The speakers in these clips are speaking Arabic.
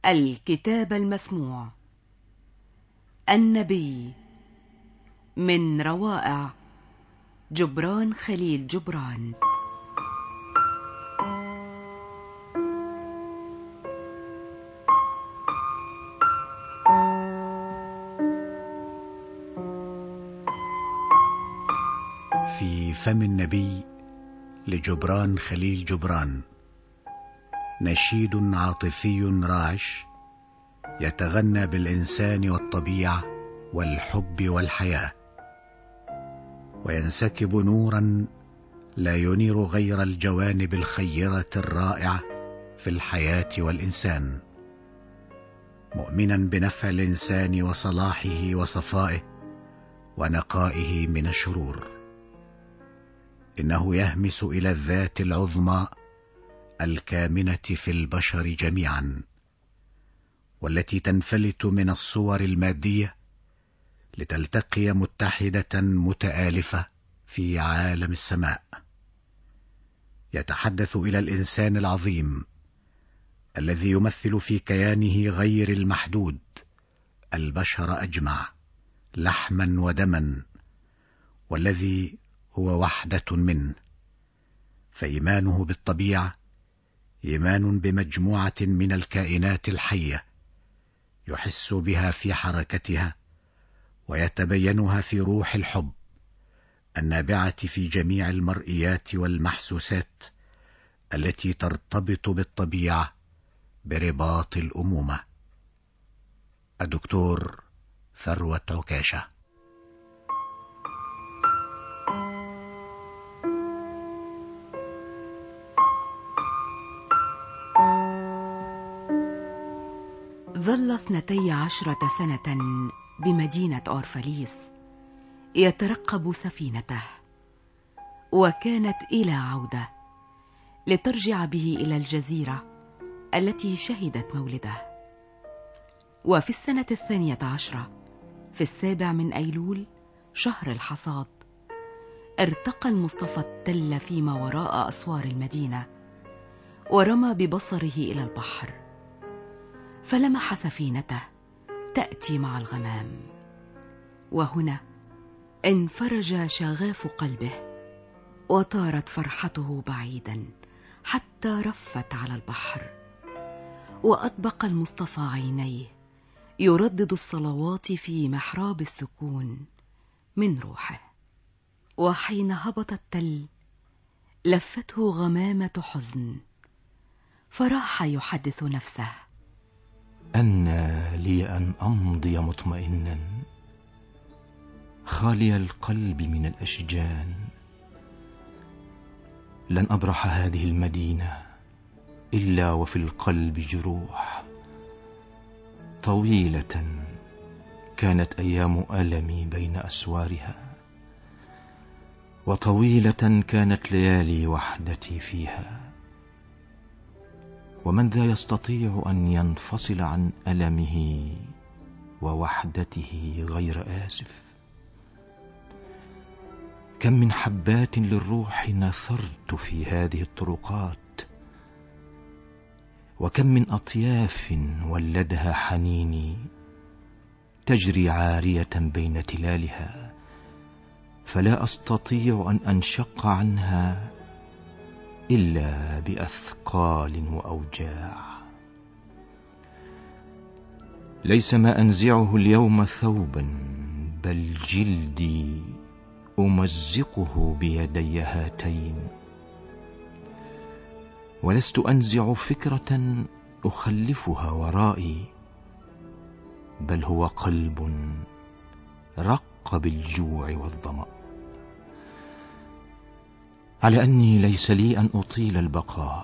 الكتاب المسموع. النبي من روائع جبران خليل جبران. في فم النبي لجبران خليل جبران، نشيد عاطفي راعش يتغنى بالإنسان والطبيعة والحب والحياة، وينسكب نورا لا ينير غير الجوانب الخيرة الرائعة في الحياة والإنسان، مؤمنا بنفع الإنسان وصلاحه وصفائه ونقائه من الشرور. إنه يهمس إلى الذات العظمى الكامنة في البشر جميعا، والتي تنفلت من الصور المادية لتلتقي متحدة متآلفة في عالم السماء. يتحدث إلى الإنسان العظيم الذي يمثل في كيانه غير المحدود البشر أجمع لحما ودما، والذي هو وحدة منه، فإيمانه بالطبيعة إيمان بمجموعة من الكائنات الحية يحس بها في حركتها ويتبينها في روح الحب النابعة في جميع المرئيات والمحسوسات التي ترتبط بالطبيعة برباط الأمومة. الدكتور ثروة عكاشة. ظل 12 سنة بمدينة أورفاليس يترقب سفينته، وكانت إلى عودة لترجع به إلى الجزيرة التي شهدت مولده. وفي السنة 12 في 7 من أيلول شهر الحصاد ارتقى المصطفى التل فيما وراء أسوار المدينة، ورمى ببصره إلى البحر، فلمح سفينته تأتي مع الغمام. وهنا انفرج شغاف قلبه وطارت فرحته بعيدا حتى رفت على البحر، وأطبق المصطفى عينيه يردد الصلوات في محراب السكون من روحه. وحين هبط التل لفته غمامة حزن، فراح يحدث نفسه: أنى لي أن أمضي مطمئنا خالي القلب من الأشجان. لن أبرح هذه المدينة إلا وفي القلب جروح. طويلة كانت أيام ألمي بين أسوارها، وطويلة كانت ليالي وحدتي فيها. ومن ذا يستطيع أن ينفصل عن ألمه ووحدته غير آسف؟ كم من حبات للروح نثرت في هذه الطرقات، وكم من أطياف ولدها حنيني تجري عارية بين تلالها، فلا أستطيع أن أنشق عنها إلا بأثقال وأوجاع. ليس ما أنزعه اليوم ثوبا، بل جلدي أمزقه بيدي هاتين. ولست أنزع فكرة أخلفها ورائي، بل هو قلب رق بالجوع والظمأ. على أني ليس لي أن أطيل البقاء،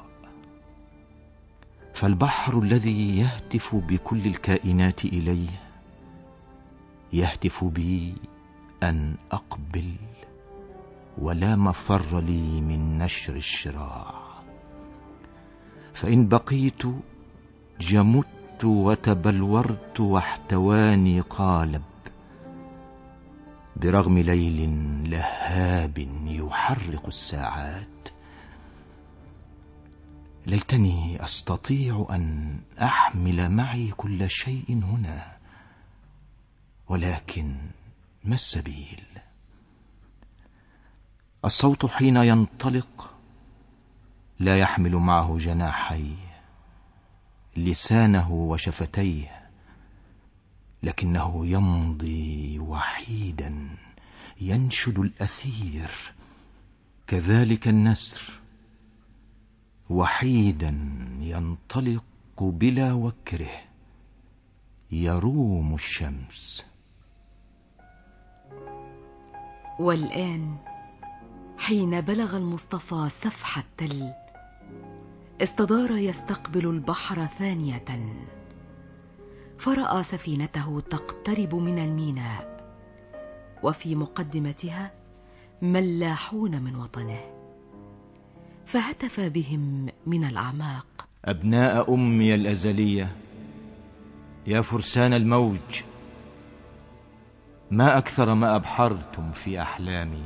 فالبحر الذي يهتف بكل الكائنات إليه يهتف بي أن أقبل، ولا مفر لي من نشر الشراع. فإن بقيت جمدت وتبلورت واحتواني قالب، برغم ليل لهاب يحرق الساعات. ليتني أستطيع أن أحمل معي كل شيء هنا، ولكن ما السبيل؟ الصوت حين ينطلق لا يحمل معه جناحيه، لسانه وشفتيه، لكنه يمضي وحيدا ينشد الأثير. كذلك النسر وحيدا ينطلق بلا وكره يروم الشمس. والآن حين بلغ المصطفى سفح التل استدار يستقبل البحر ثانية، فرأى سفينته تقترب من الميناء، وفي مقدمتها ملاحون من وطنه، فهتف بهم من الأعماق: أبناء أمي الأزلية، يا فرسان الموج، ما أكثر ما أبحرتم في أحلامي،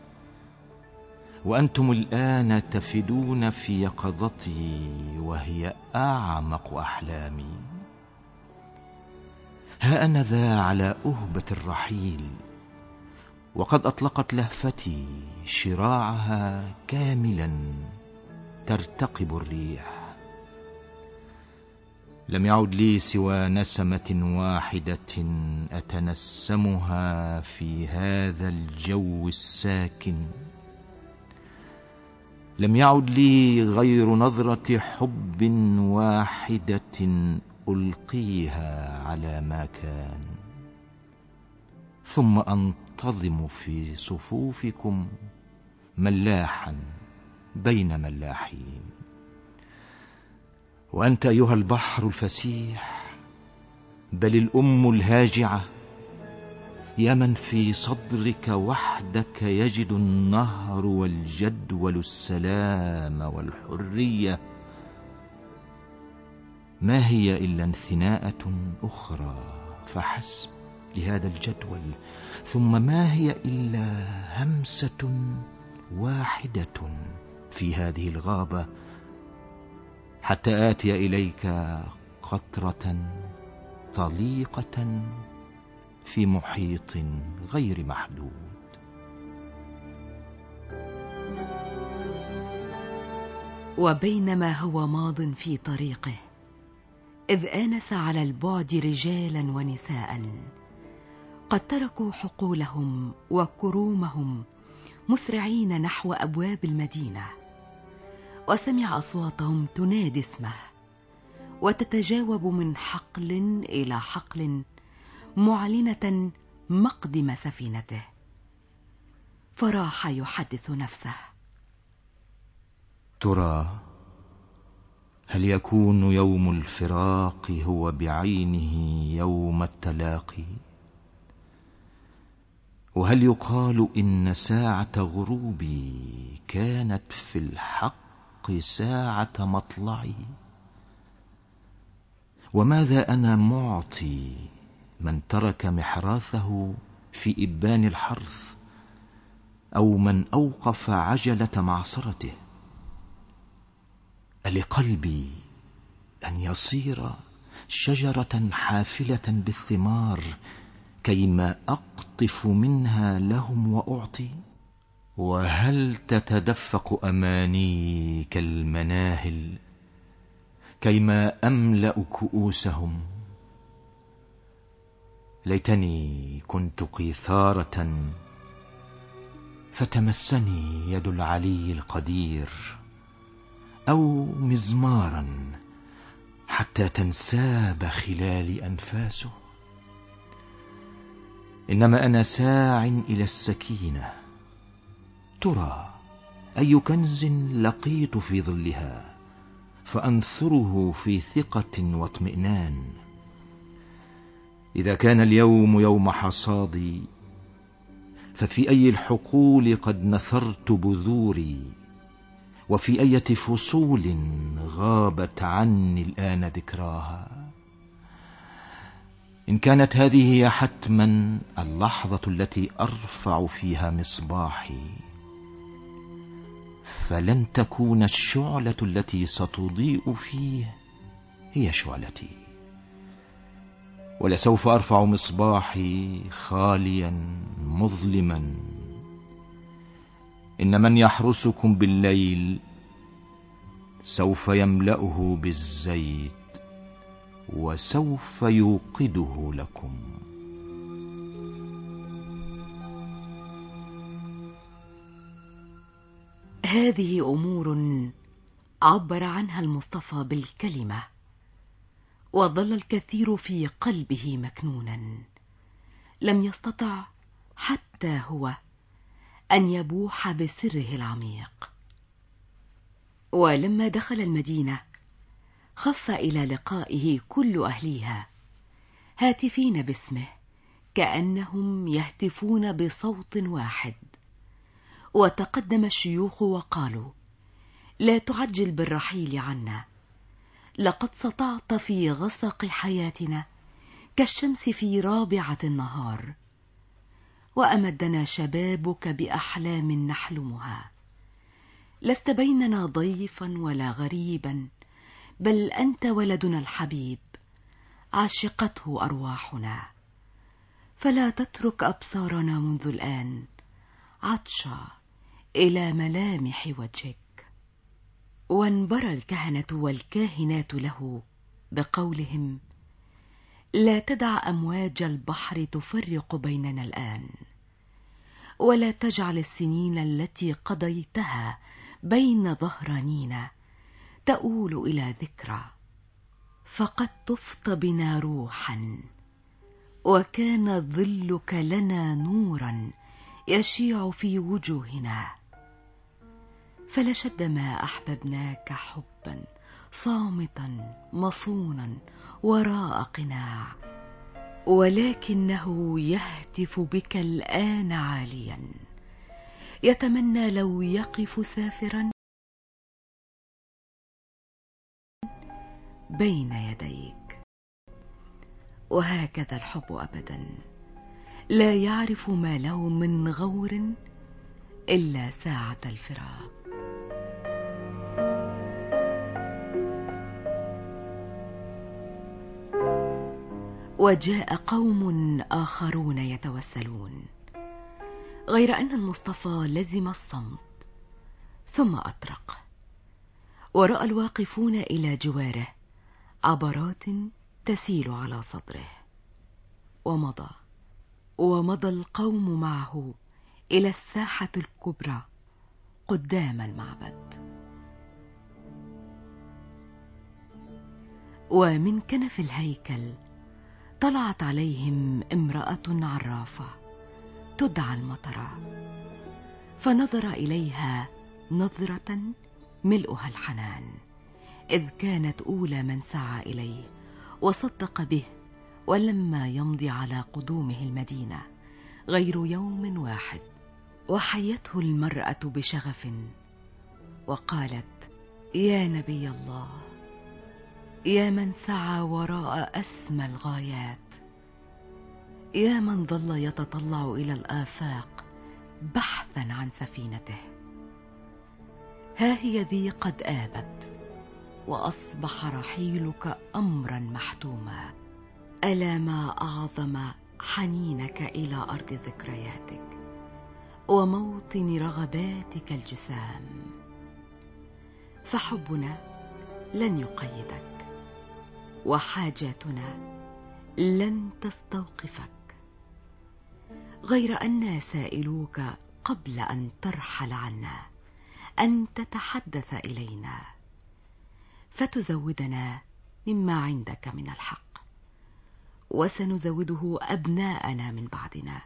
وأنتم الآن تفدون في يقظتي وهي أعمق أحلامي. ها أنا ذا على أهبة الرحيل، وقد أطلقت لهفتي شراعها كاملا ترتقب الريح. لم يعد لي سوى نسمة واحدة أتنسمها في هذا الجو الساكن. لم يعد لي غير نظرة حب واحدة ألقيها على ما كان، ثم أنتظم في صفوفكم ملاحا بين ملاحين. وأنت أيها البحر الفسيح، بل الأم الهاجعة، يا من في صدرك وحدك يجد النهر والجدول السلام والحرية، ما هي إلا انثناءة أخرى فحسب لهذا الجدول، ثم ما هي إلا همسة واحدة في هذه الغابة، حتى آتي إليك قطرة طليقة في محيط غير محدود. وبينما هو ماض في طريقه، إذ آنس على البعد رجالا ونساء قد تركوا حقولهم وكرومهم مسرعين نحو أبواب المدينة، وسمع أصواتهم تنادي اسمه وتتجاوب من حقل إلى حقل معلنة مقدم سفينته، فراح يحدث نفسه: ترى هل يكون يوم الفراق هو بعينه يوم التلاقي؟ وهل يقال إن ساعة غروبي كانت في الحق ساعة مطلعي؟ وماذا أنا معطي من ترك محراثه في إبان الحرث، أو من أوقف عجلة معصرته؟ ألقلبي أن يصير شجرة حافلة بالثمار كيما أقطف منها لهم وأعطي؟ وهل تتدفق أماني كالمناهل كيما أملأ كؤوسهم؟ ليتني كنت قيثارة فتمسني يد العلي القدير، أو مزمارا حتى تنساب خلالي أنفاسه. إنما أنا ساع إلى السكينة، ترى أي كنز لقيت في ظلها فأنثره في ثقة واطمئنان. إذا كان اليوم يوم حصادي، ففي أي الحقول قد نثرت بذوري، وفي أي فصول غابت عني الآن ذكراها. إن كانت هذه هي حتما اللحظة التي أرفع فيها مصباحي، فلن تكون الشعلة التي ستضيء فيه هي شعلتي، ولسوف أرفع مصباحي خاليا مظلما. إن من يحرسكم بالليل سوف يملأه بالزيت وسوف يوقده لكم. هذه أمور عبر عنها المصطفى بالكلمة، وظل الكثير في قلبه مكنونا، لم يستطع حتى هو أن يبوح بسره العميق. ولما دخل المدينة خف إلى لقائه كل أهليها هاتفين باسمه كأنهم يهتفون بصوت واحد. وتقدم الشيوخ وقالوا: لا تعجل بالرحيل عنا، لقد سطعت في غسق حياتنا كالشمس في رابعة النهار، وأمدنا شبابك بأحلام نحلمها. لست بيننا ضيفا ولا غريبا، بل أنت ولدنا الحبيب، عشقته أرواحنا. فلا تترك أبصارنا منذ الآن عطشا إلى ملامح وجهك. وانبرى الكهنة والكاهنات له بقولهم: لا تدع أمواج البحر تفرق بيننا الآن، ولا تجعل السنين التي قضيتها بين ظهرانينا تؤول إلى ذكرى. فقد طفت بنا روحا، وكان ظلك لنا نورا يشيع في وجوهنا. فلشد ما أحببناك حبا صامتا مصونا وراء قناع، ولكنه يهتف بك الآن عاليا، يتمنى لو يقف سافرا بين يديك. وهكذا الحب أبدا لا يعرف ما له من غور إلا ساعة الفراق. وجاء قوم آخرون يتوسلون، غير أن المصطفى لزم الصمت، ثم أطرق، ورأى الواقفون إلى جواره عبرات تسيل على صدره، ومضى القوم معه إلى الساحة الكبرى قدام المعبد. ومن كنف الهيكل طلعت عليهم امرأة عرافة تدعى المطرة، فنظر إليها نظرة ملؤها الحنان، إذ كانت أولى من سعى إليه وصدق به، ولما يمضي على قدومه المدينة غير يوم واحد. وحيته المرأة بشغف وقالت: يا نبي الله، يا من سعى وراء أسمى الغايات، يا من ظل يتطلع إلى الآفاق بحثا عن سفينته، ها هي ذي قد آبت، وأصبح رحيلك أمرا محتوما. ألا ما أعظم حنينك إلى أرض ذكرياتك وموطن رغباتك الجسام. فحبنا لن يقيدك، وحاجاتنا لن تستوقفك، غير أن سائلوك قبل أن ترحل عنا أن تتحدث إلينا، فتزودنا مما عندك من الحق، وسنزوده أبناءنا من بعدنا،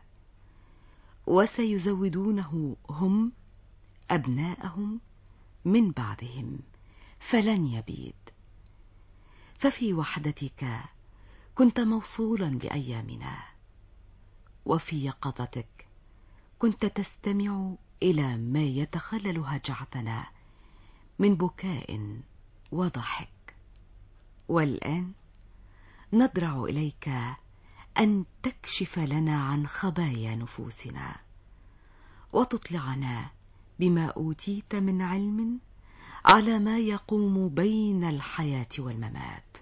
وسيزودونه هم أبناءهم من بعدهم، فلن يبيد. ففي وحدتك كنت موصولا بأيامنا، وفي يقظتك كنت تستمع إلى ما يتخلل هجعتنا من بكاء وضحك. والآن نضرع إليك أن تكشف لنا عن خبايا نفوسنا، وتطلعنا بما أوتيت من علم على ما يقوم بين الحياة والممات.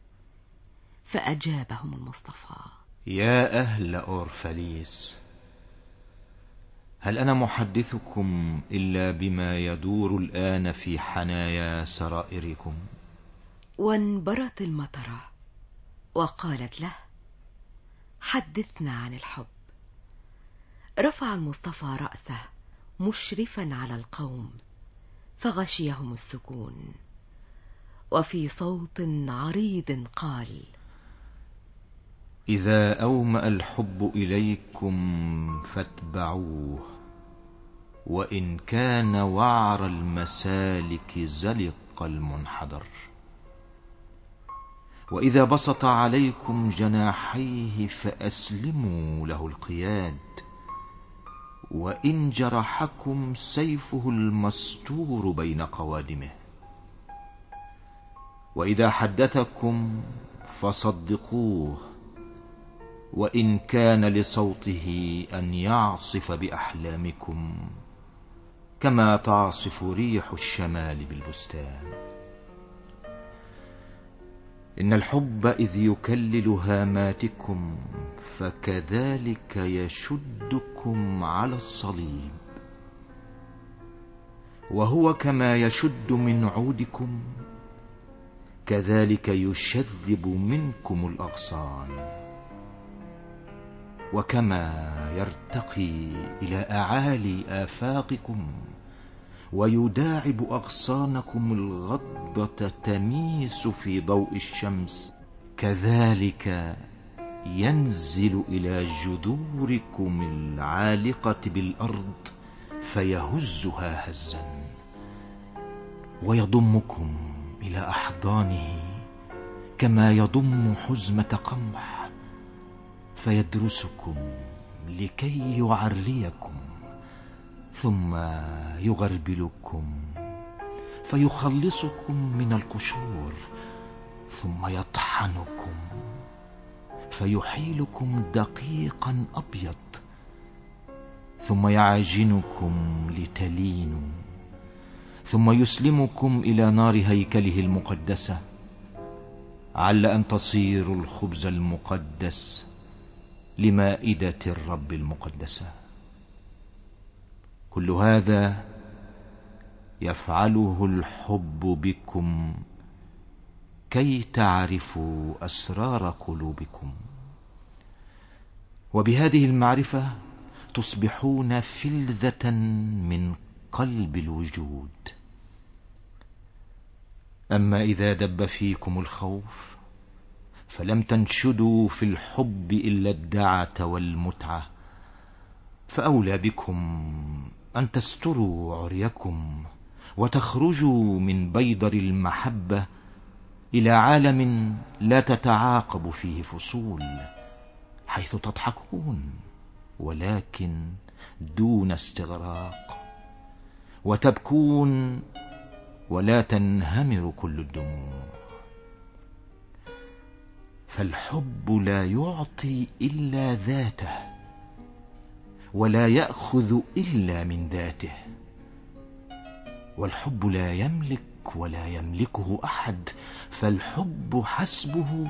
فأجابهم المصطفى: يا أهل أورفليس، هل أنا محدثكم إلا بما يدور الآن في حنايا سرائركم؟ وانبرت المطرة وقالت له: حدثنا عن الحب. رفع المصطفى رأسه مشرفا على القوم، فغشيهم السكون، وفي صوت عريض قال: إذا أومأ الحب إليكم فاتبعوه، وإن كان وعر المسالك زلق المنحدر. وإذا بسط عليكم جناحيه فأسلموا له القياد، وإن جرحكم سيفه المستور بين قوادمه. وإذا حدثكم فصدقوه، وإن كان لصوته أن يعصف بأحلامكم كما تعصف ريح الشمال بالبستان. إن الحب إذ يكلل هاماتكم فكذلك يشدكم على الصليب، وهو كما يشد من عودكم كذلك يشذب منكم الأغصان. وكما يرتقي إلى أعالي آفاقكم ويداعب أغصانكم الغضة تميس في ضوء الشمس، كذلك ينزل إلى جذوركم العالقة بالأرض فيهزها هزا، ويضمكم إلى أحضانه كما يضم حزمة قمح، فيدرسكم لكي يعريكم، ثم يغربلكم فيخلصكم من القشور، ثم يطحنكم فيحيلكم دقيقا أبيض، ثم يعجنكم لتلينوا، ثم يسلمكم إلى نار هيكله المقدسة، عل أن تصيروا الخبز المقدس لمائدة الرب المقدسة. كل هذا يفعله الحب بكم كي تعرفوا أسرار قلوبكم، وبهذه المعرفة تصبحون فلذة من قلب الوجود. أما إذا دب فيكم الخوف فلم تنشدوا في الحب إلا الدعة والمتعة، فأولى بكم أن تستروا عريكم وتخرجوا من بيضر المحبة إلى عالم لا تتعاقب فيه فصول، حيث تضحكون ولكن دون استغراق، وتبكون ولا تنهمر كل الدموع. فالحب لا يعطي إلا ذاته، ولا يأخذ إلا من ذاته، والحب لا يملك ولا يملكه أحد، فالحب حسبه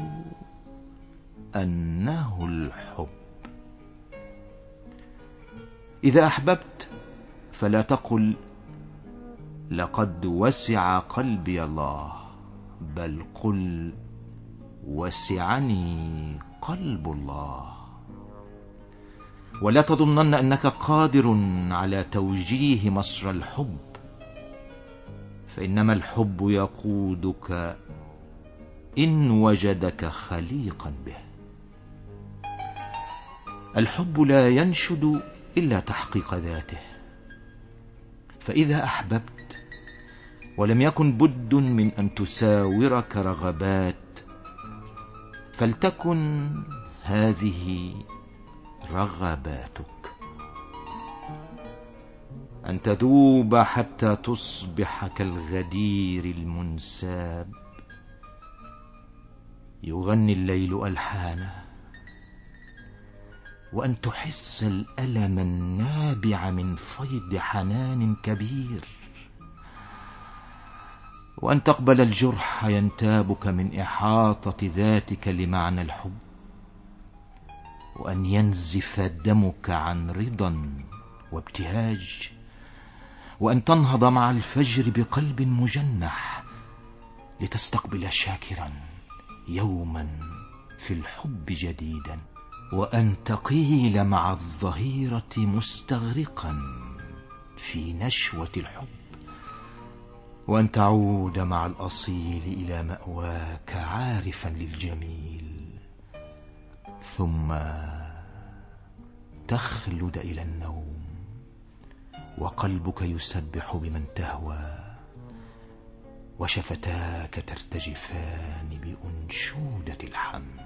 أنه الحب. إذا أحببت فلا تقل لقد وسع قلبي الله، بل قل وسعني قلب الله. ولا تظنن أنك قادر على توجيه مصر الحب، فإنما الحب يقودك إن وجدك خليقا به. الحب لا ينشد إلا تحقيق ذاته، فإذا أحببت ولم يكن بد من أن تساورك رغبات، فلتكن هذه رغباتك: أن تذوب حتى تصبح كالغدير المنساب، يغني الليل ألحانه، وأن تحس الألم النابع من فيض حنان كبير، وأن تقبل الجرح ينتابك من إحاطة ذاتك لمعنى الحب، وأن ينزف دمك عن رضا وابتهاج، وأن تنهض مع الفجر بقلب مجنح لتستقبل شاكرا يوما في الحب جديدا، وأن تقيل مع الظهيرة مستغرقا في نشوة الحب، وأن تعود مع الأصيل إلى مأواك عارفا للجميل، ثم تخلد إلى النوم وقلبك يسبح بمن تهوى، وشفتاك ترتجفان بأنشودة الحمد.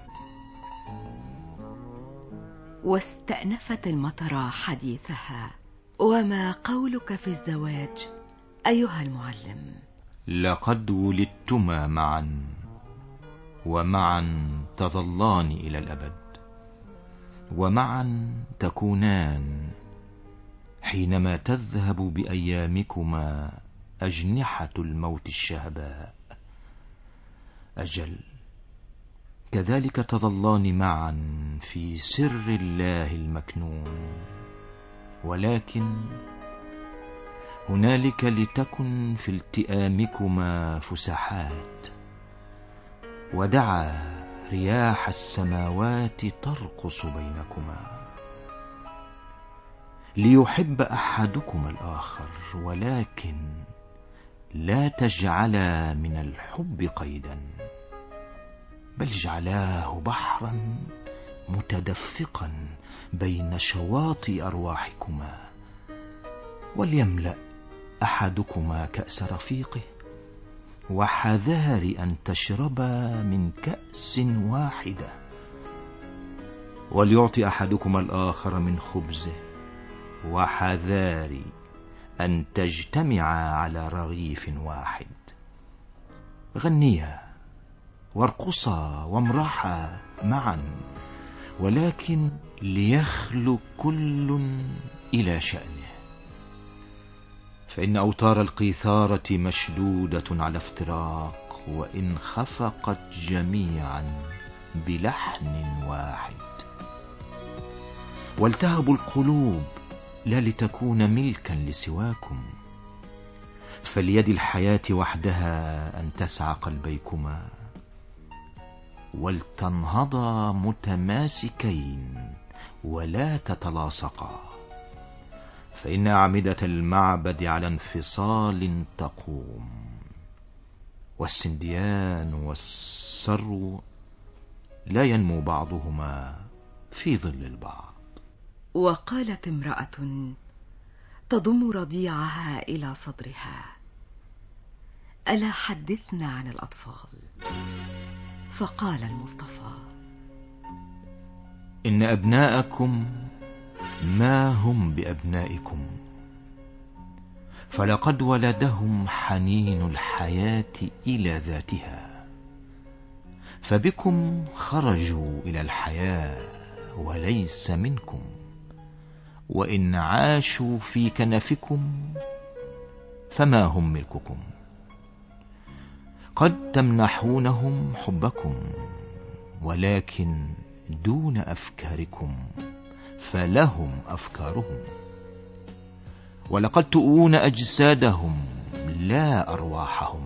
واستأنفت المطر حديثها: وما قولك في الزواج أيها المعلم؟ لقد ولدتما معا، ومعا تظلان إلى الأبد، ومعا تكونان حينما تذهب بأيامكما أجنحة الموت الشهباء. أجل، كذلك تظلان معا في سر الله المكنون، ولكن هنالك لتكن في التئامكما فسحات، ودعا رياح السماوات ترقص بينكما، ليحب أحدكما الآخر، ولكن لا تجعلا من الحب قيدا، بل اجعلاه بحرا متدفقا بين شواطئ أرواحكما، وليملأ أحدكما كأس رفيقه، وحذار أن تشربا من كأس واحدة، وليعطي أحدكما الآخر من خبزه، وحذار أن تجتمعا على رغيف واحد. غنيا وارقصا وامرحا معا، ولكن ليخلو كل إلى شأنه، فإن أوتار القيثارة مشدودة على افتراق، وإن خفقت جميعا بلحن واحد. والتهبوا القلوب لا لتكون ملكا لسواكم، فليد الحياة وحدها أن تسعى قلبيكما، ولتنهضا متماسكين ولا تتلاصقا، فإن أعمدة المعبد على انفصال تقوم، والسنديان والسرو لا ينمو بعضهما في ظل البعض. وقالت امرأة تضم رضيعها إلى صدرها: ألا حدثنا عن الأطفال؟ فقال المصطفى: إن أبناءكم ما هم بأبنائكم، فلقد ولدهم حنين الحياة إلى ذاتها، فبكم خرجوا إلى الحياة وليس منكم، وإن عاشوا في كنفكم فما هم ملككم. قد تمنحونهم حبكم، ولكن دون أفكاركم، فلهم أفكارهم. ولقد تؤون أجسادهم لا أرواحهم،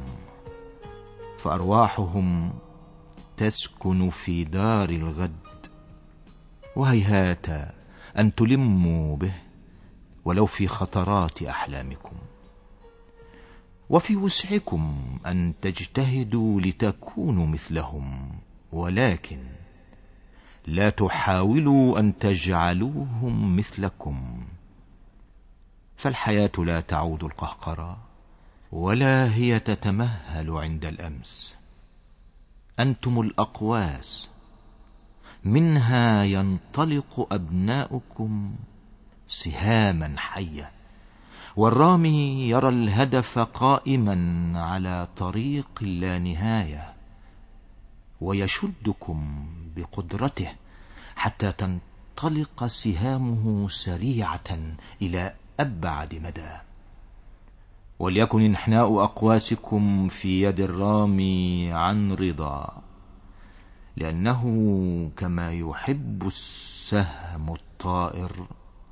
فأرواحهم تسكن في دار الغد، وهيهات أن تلموا به ولو في خطرات أحلامكم. وفي وسعكم أن تجتهدوا لتكونوا مثلهم، ولكن لا تحاولوا أن تجعلوهم مثلكم، فالحياة لا تعود القهقرة، ولا هي تتمهل عند الأمس. أنتم الأقواس، منها ينطلق أبناؤكم سهاما حية، والرامي يرى الهدف قائما على طريق لا نهاية، ويشدكم بقدرته حتى تنطلق سهامه سريعة إلى أبعد مدى. وليكن انحناء أقواسكم في يد الرامي عن رضا، لأنه كما يحب السهم الطائر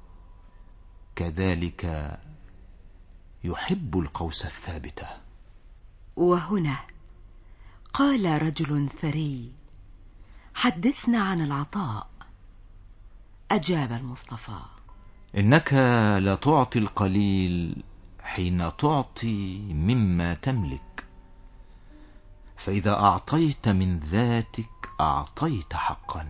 كذلك يحب القوس الثابتة. وهنا قال رجل ثري: حدثنا عن العطاء. أجاب المصطفى: إنك لا تعطي القليل حين تعطي مما تملك، فإذا أعطيت من ذاتك أعطيت حقا.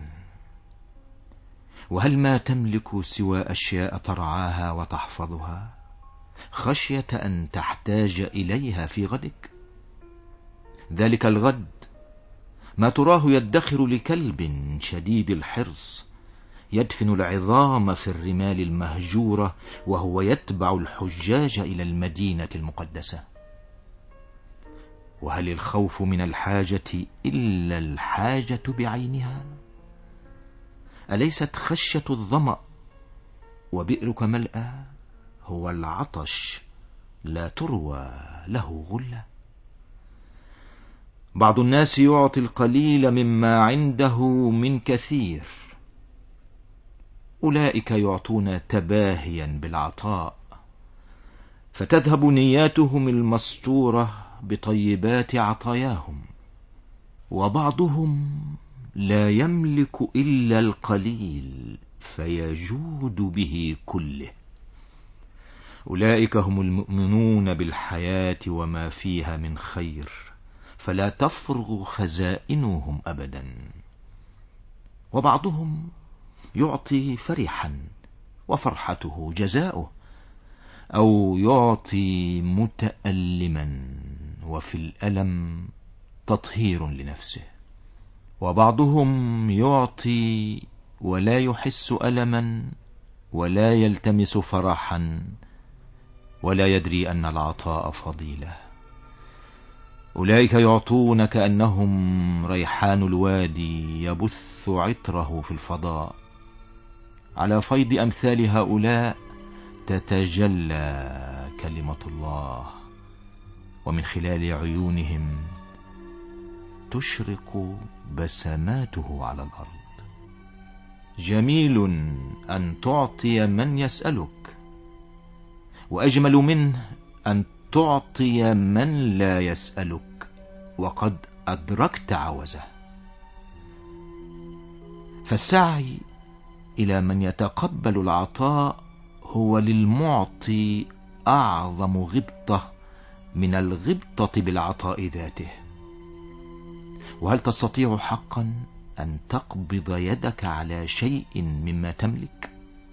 وهل ما تملك سوى أشياء ترعاها وتحفظها خشية أن تحتاج إليها في غدك؟ ذلك الغد ما تراه يدخر لكلب شديد الحرص يدفن العظام في الرمال المهجورة وهو يتبع الحجاج إلى المدينة المقدسة. وهل الخوف من الحاجة إلا الحاجة بعينها؟ أليست خشية الظمأ وبئرك ملأى هو العطش لا تروى له غلة؟ بعض الناس يعطي القليل مما عنده من كثير، أولئك يعطون تباهيا بالعطاء، فتذهب نياتهم المستورة بطيبات عطاياهم. وبعضهم لا يملك إلا القليل فيجود به كله. أولئك هم المؤمنون بالحياة وما فيها من خير، فلا تفرغ خزائنهم أبدا. وبعضهم يعطي فرحا وفرحته جزاؤه، أو يعطي متألما وفي الألم تطهير لنفسه. وبعضهم يعطي ولا يحس ألما ولا يلتمس فرحا ولا يدري أن العطاء فضيلة. أولئك يعطون كأنهم ريحان الوادي يبث عطره في الفضاء. على فيض أمثال هؤلاء تتجلى كلمة الله، ومن خلال عيونهم تشرق بسماته على الأرض. جميل أن تعطي من يسألك، وأجمل منه أن تعطي من لا يسألك وقد أدركت عوزه. فالسعي إلى من يتقبل العطاء هو للمعطي أعظم غبطة من الغبطة بالعطاء ذاته. وهل تستطيع حقا أن تقبض يدك على شيء مما تملك؟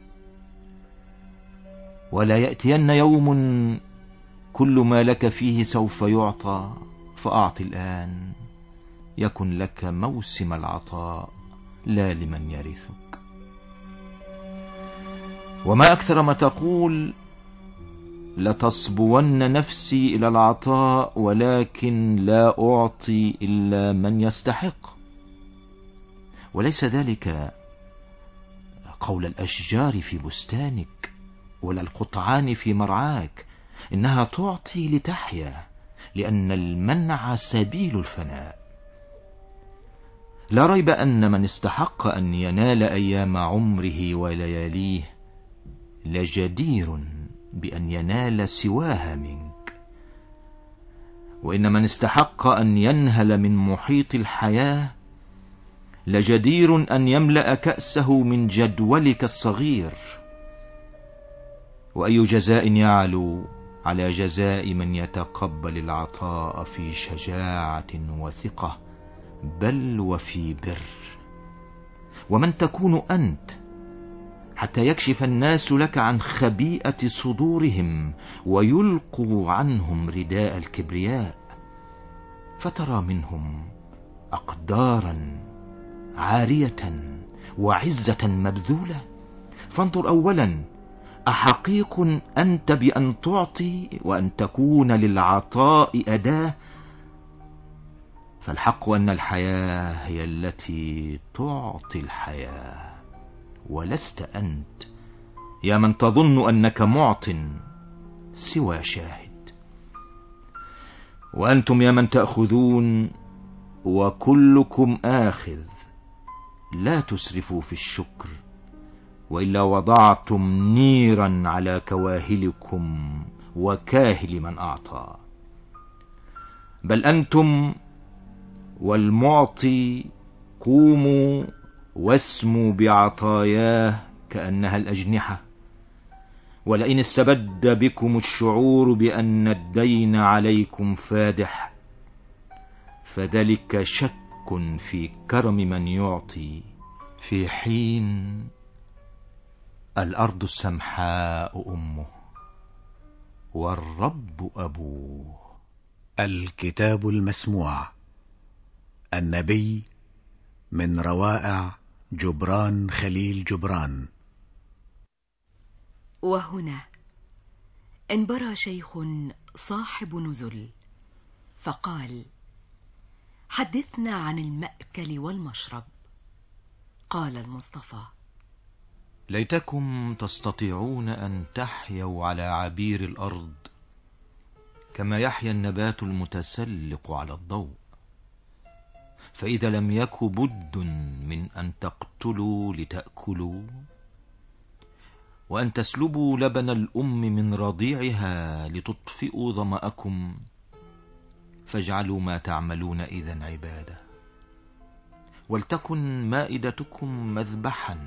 ولا يأتين يوم كل ما لك فيه سوف يعطى، فأعط الآن يكن لك موسم العطاء لا لمن يرثك. وما أكثر ما تقول لتصبون نفسي إلى العطاء ولكن لا أعطي إلا من يستحق. وليس ذلك قول الأشجار في بستانك ولا القطعان في مرعاك، إنها تعطي لتحيا، لأن المنع سبيل الفناء. لا ريب أن من استحق أن ينال أيام عمره ولياليه لجدير بأن ينال سواها منك. وإن من استحق أن ينهل من محيط الحياة لجدير أن يملأ كأسه من جدولك الصغير. وأي جزاء يعلو على جزاء من يتقبل العطاء في شجاعة وثقة، بل وفي بر. ومن تكون أنت حتى يكشف الناس لك عن خبيئة صدورهم ويلقوا عنهم رداء الكبرياء، فترى منهم أقدارا عارية وعزة مبذولة. فانظر أولا، أحقيق أنت بأن تعطي وأن تكون للعطاء أداة؟ فالحق أن الحياة هي التي تعطي الحياة، ولست أنت يا من تظن أنك معط سوى شاهد. وأنتم يا من تأخذون وكلكم آخذ، لا تسرفوا في الشكر، وإلا وضعتم نيرا على كواهلكم وكاهل من أعطى. بل أنتم والمعطي قوموا واسموا بعطاياه كأنها الأجنحة. ولئن استبد بكم الشعور بأن الدين عليكم فادح، فذلك شك في كرم من يعطي، في حين الأرض السمحاء أمه والرب أبوه. الكتاب المسموع، النبي، من روائع جبران خليل جبران. وهنا انبرى شيخ صاحب نزل فقال: حدثنا عن المأكل والمشرب. قال المصطفى: ليتكم تستطيعون أن تحيوا على عبير الأرض كما يحيا النبات المتسلق على الضوء. فإذا لم يك بد من أن تقتلوا لتأكلوا، وأن تسلبوا لبن الأم من رضيعها لتطفئوا ظمأكم، فاجعلوا ما تعملون إذن عبادة. ولتكن مائدتكم مذبحا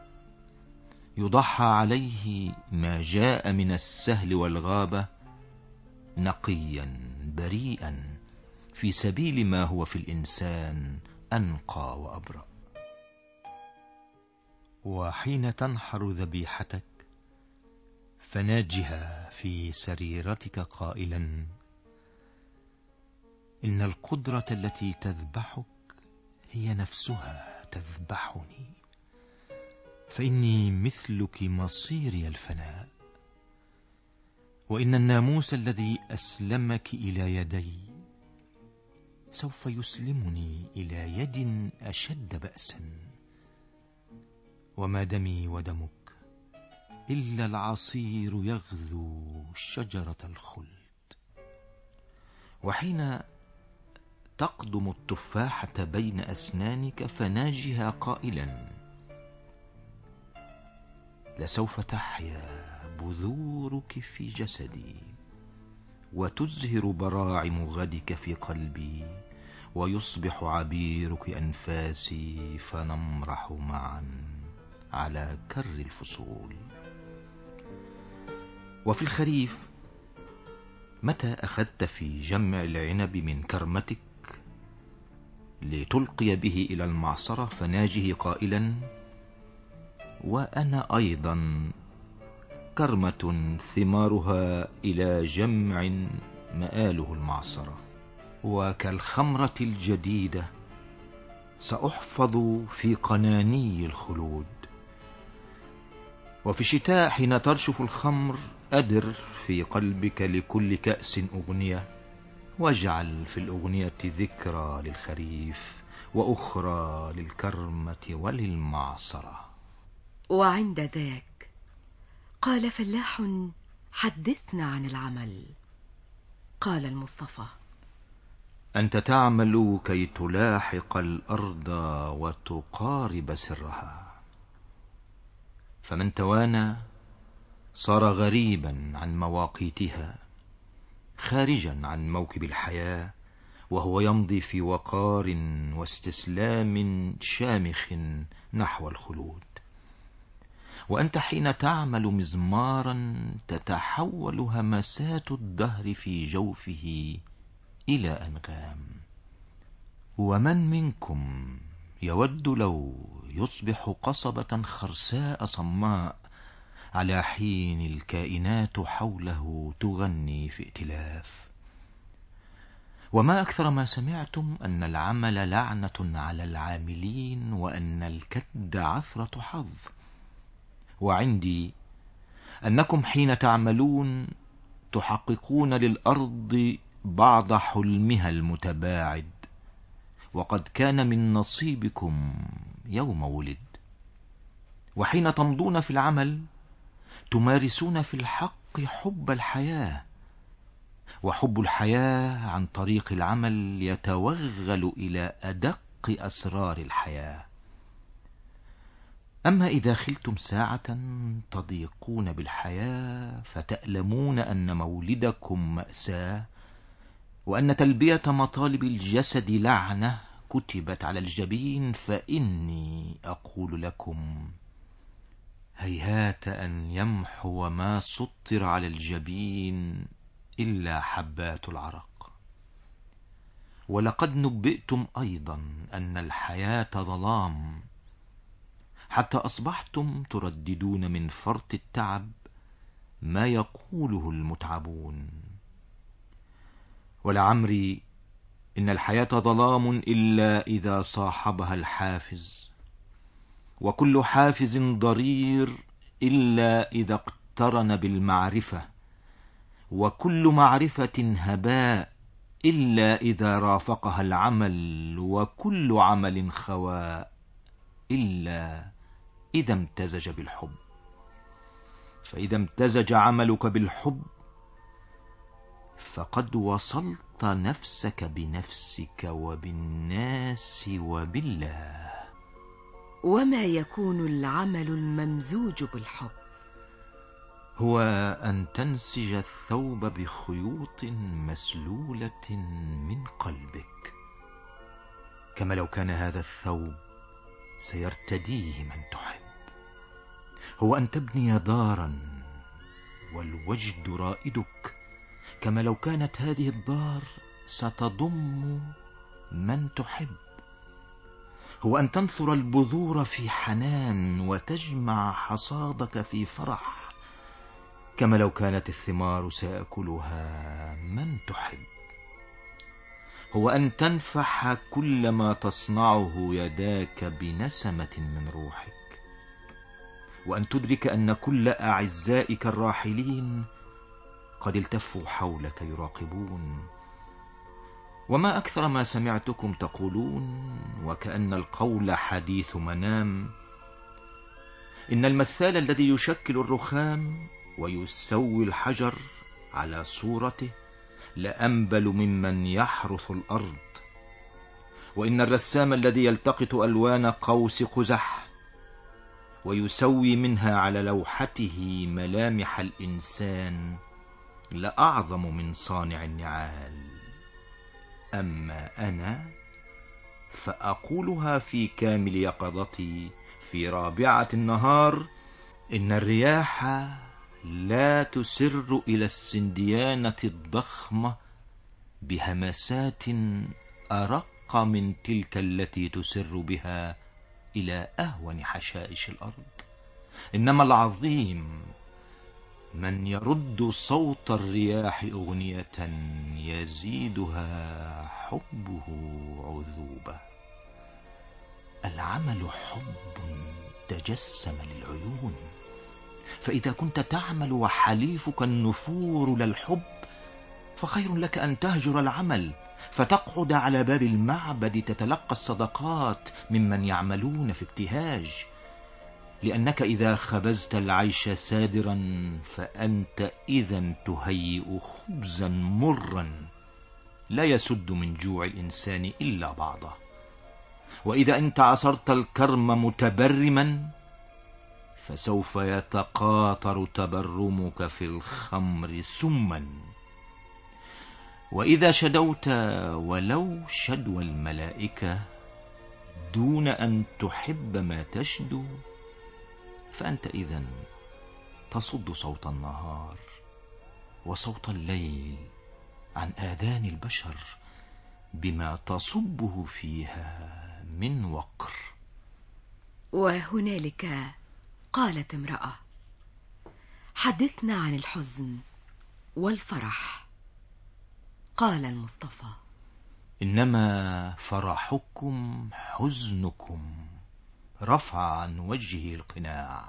يضحى عليه ما جاء من السهل والغابة، نقيا بريئا في سبيل ما هو في الإنسان أنقى وأبرأ. وحين تنحر ذبيحتك فناجها في سريرتك قائلا: إن القدرة التي تذبحك هي نفسها تذبحني، فإني مثلك مصيري الفناء. وإن الناموس الذي أسلمك إلى يدي سوف يسلمني إلى يد أشد بأسا، وما دمي ودمك إلا العصير يغذو شجرة الخلد. وحين تقدم التفاحة بين أسنانك فناجها قائلا: لسوف تحيا بذورك في جسدي، وتزهر براعم غدك في قلبي، ويصبح عبيرك أنفاسي، فنمرح معا على كر الفصول. وفي الخريف متى أخذت في جمع العنب من كرمتك لتلقي به إلى المعصرة فناجه قائلا: وأنا أيضا كرمة ثمارها إلى جمع مآله المعصرة، وكالخمرة الجديدة سأحفظ في قناني الخلود. وفي الشتاء حين ترشف الخمر أدر في قلبك لكل كأس أغنية، واجعل في الأغنية ذكرى للخريف وأخرى للكرمة وللمعصرة. وعند ذاك قال فلاح: حدثنا عن العمل. قال المصطفى: أنت تعمل كي تلاحق الأرض وتقارب سرها. فمن توانى صار غريبا عن مواقيتها، خارجا عن موكب الحياة، وهو يمضي في وقار واستسلام شامخ نحو الخلود. وأنت حين تعمل مزمارا تتحول همسات الدهر في جوفه إلى أنغام. ومن منكم يود لو يصبح قصبة خرساء صماء على حين الكائنات حوله تغني في ائتلاف؟ وما أكثر ما سمعتم أن العمل لعنة على العاملين، وأن الكد عثرة حظ. وعندي أنكم حين تعملون تحققون للأرض بعض حلمها المتباعد، وقد كان من نصيبكم يوم ولد. وحين تمضون في العمل تمارسون في الحق حب الحياة، وحب الحياة عن طريق العمل يتوغل إلى أدق أسرار الحياة. أما إذا خلتم ساعة تضيقون بالحياة فتألمون أن مولدكم مأساة، وأن تلبية مطالب الجسد لعنة كتبت على الجبين، فإني أقول لكم هيهات أن يمحو ما سطر على الجبين إلا حبات العرق. ولقد نبئتم أيضا أن الحياة ظلام، حتى أصبحتم ترددون من فرط التعب ما يقوله المتعبون. ولعمري إن الحياة ظلام إلا إذا صاحبها الحافز، وكل حافز ضرير إلا إذا اقترن بالمعرفة، وكل معرفة هباء إلا إذا رافقها العمل، وكل عمل خواء إلا إذا امتزج بالحب. فإذا امتزج عملك بالحب فقد وصلت نفسك بنفسك وبالناس وبالله. وما يكون العمل الممزوج بالحب؟ هو أن تنسج الثوب بخيوط مسلولة من قلبك، كما لو كان هذا الثوب سيرتديه من تحب. هو أن تبني دارا والوجد رائدك، كما لو كانت هذه الدار ستضم من تحب. هو أن تنثر البذور في حنان وتجمع حصادك في فرح، كما لو كانت الثمار سيأكلها من تحب. هو أن تنفح كل ما تصنعه يداك بنسمة من روحك، وأن تدرك أن كل أعزائك الراحلين قد التفوا حولك يراقبون. وما أكثر ما سمعتكم تقولون وكأن القول حديث منام، إن المثال الذي يشكل الرخام ويسوي الحجر على صورته لأنبل ممن يحرث الأرض، وإن الرسام الذي يلتقط ألوان قوس قزح ويسوي منها على لوحته ملامح الإنسان لأعظم من صانع النعال. أما أنا فأقولها في كامل يقظتي في رابعة النهار: إن الرياح لا تسر إلى السنديانة الضخمة بهمسات أرق من تلك التي تسر بها إلى أهون حشائش الأرض، إنما العظيم من يرد صوت الرياح أغنية يزيدها حبه عذوبة. العمل حب تجسم للعيون، فإذا كنت تعمل وحليفك النفور للحب فخير لك أن تهجر العمل فتقعد على باب المعبد تتلقى الصدقات ممن يعملون في ابتهاج، لأنك إذا خبزت العيش سادرا فأنت إذا تهيئ خبزا مرا لا يسد من جوع الإنسان إلا بعضه. وإذا أنت عصرت الكرم متبرما فسوف يتقاطر تبرمك في الخمر سما. وإذا شدوت ولو شدو الملائكة دون أن تحب ما تشدو فأنت إذن تصد صوت النهار وصوت الليل عن آذان البشر بما تصبه فيها من وقر. وهنالك قالت امرأة: حدثنا عن الحزن والفرح. قال المصطفى: إنما فرحكم حزنكم رفع عن وجهه القناع.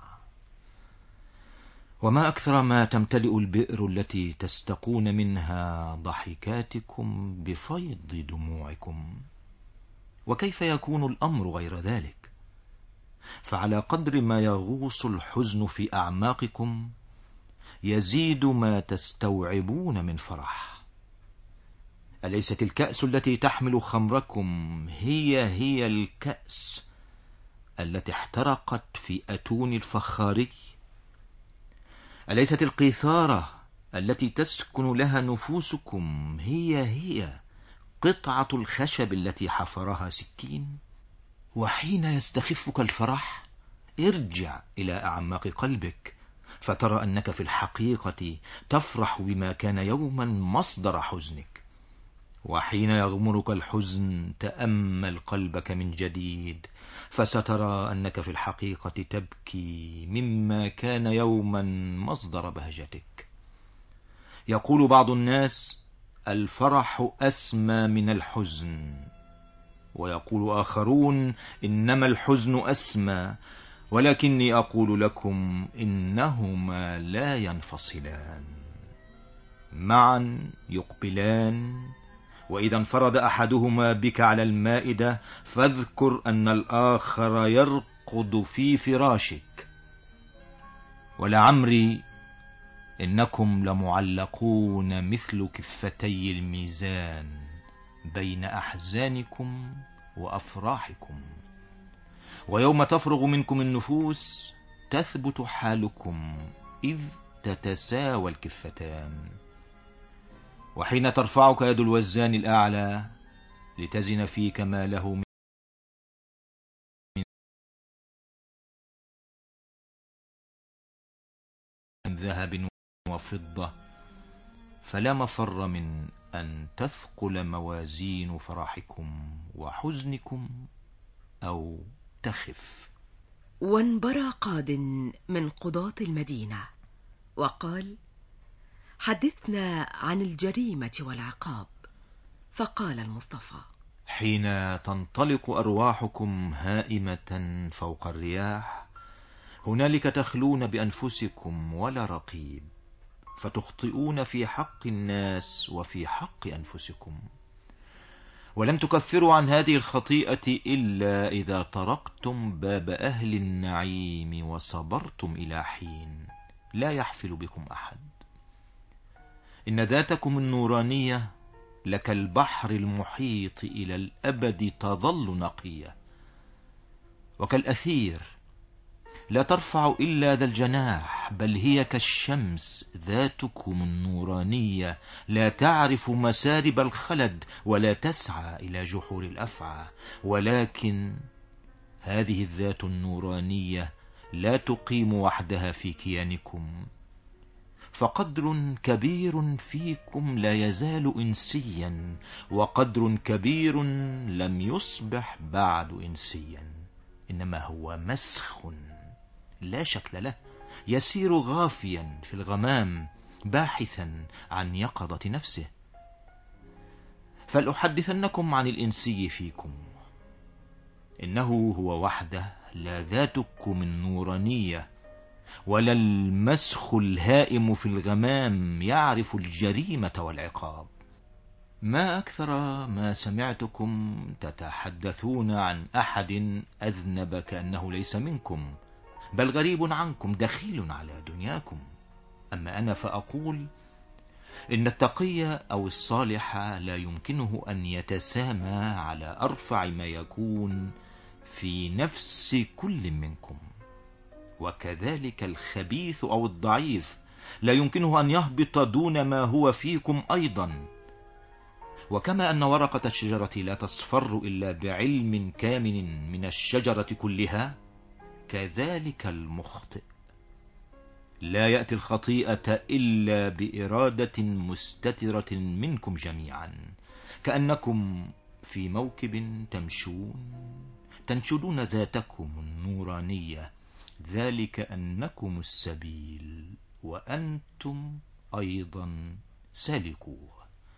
وما أكثر ما تمتلئ البئر التي تستقون منها ضحكاتكم بفيض دموعكم. وكيف يكون الأمر غير ذلك؟ فعلى قدر ما يغوص الحزن في أعماقكم يزيد ما تستوعبون من فرح. أليست الكأس التي تحمل خمركم هي الكأس التي احترقت في أتون الفخاري؟ أليست القيثارة التي تسكن لها نفوسكم هي قطعة الخشب التي حفرها سكين؟ وحين يستخفك الفرح ارجع إلى أعماق قلبك فترى أنك في الحقيقة تفرح بما كان يوما مصدر حزنك. وحين يغمرك الحزن تأمل قلبك من جديد فسترى أنك في الحقيقة تبكي مما كان يوما مصدر بهجتك. يقول بعض الناس الفرح أسمى من الحزن، ويقول آخرون إنما الحزن أسمى، ولكني أقول لكم إنهما لا ينفصلان، معا يقبلان. وإذا انفرد أحدهما بك على المائدة فاذكر أن الآخر يرقد في فراشك. ولعمري إنكم لمعلقون مثل كفتي الميزان بين أحزانكم وأفراحكم، ويوم تفرغ منكم النفوس تثبت حالكم إذ تتساوى الكفتان. وحين ترفعك يد الوزان الأعلى لتزن فيك ما له من ذهب وفضة فلا مفر من أن تثقل موازين فرحكم وحزنكم أو تخف. وانبرى قاض من قضاة المدينة وقال: حدثنا عن الجريمة والعقاب. فقال المصطفى: حين تنطلق أرواحكم هائمة فوق الرياح هنالك تخلون بأنفسكم ولا رقيب، فتخطئون في حق الناس وفي حق أنفسكم، ولن تكفروا عن هذه الخطيئة إلا إذا طرقتم باب أهل النعيم وصبرتم إلى حين لا يحفل بكم أحد. إن ذاتكم النورانية لكالبحر المحيط إلى الأبد تظل نقية، وكالأثير لا ترفع إلا ذا الجناح، بل هي كالشمس ذاتكم النورانية لا تعرف مسارب الخلد ولا تسعى إلى جحور الأفعى، ولكن هذه الذات النورانية لا تقيم وحدها في كيانكم، فقدر كبير فيكم لا يزال إنسيا، وقدر كبير لم يصبح بعد إنسيا، إنما هو مسخ لا شكل له، يسير غافيا في الغمام باحثا عن يقظة نفسه. فلأحدثنكم عن الإنسي فيكم، إنه هو وحده لا ذاتكم النورانية ولا المسخ الهائم في الغمام يعرف الجريمة والعقاب. ما أكثر ما سمعتكم تتحدثون عن أحد أذنب كأنه ليس منكم، بل غريب عنكم دخيل على دنياكم. أما أنا فأقول إن التقي أو الصالح لا يمكنه أن يتسامى على أرفع ما يكون في نفس كل منكم، وكذلك الخبيث أو الضعيف لا يمكنه أن يهبط دون ما هو فيكم أيضا. وكما أن ورقة الشجرة لا تصفر إلا بعلم كامن من الشجرة كلها، كذلك المخطئ لا يأتي الخطيئة إلا بإرادة مستترة منكم جميعا، كأنكم في موكب تمشون تنشدون ذاتكم النورانية، ذلك أنكم السبيل وأنتم أيضا سالكوه.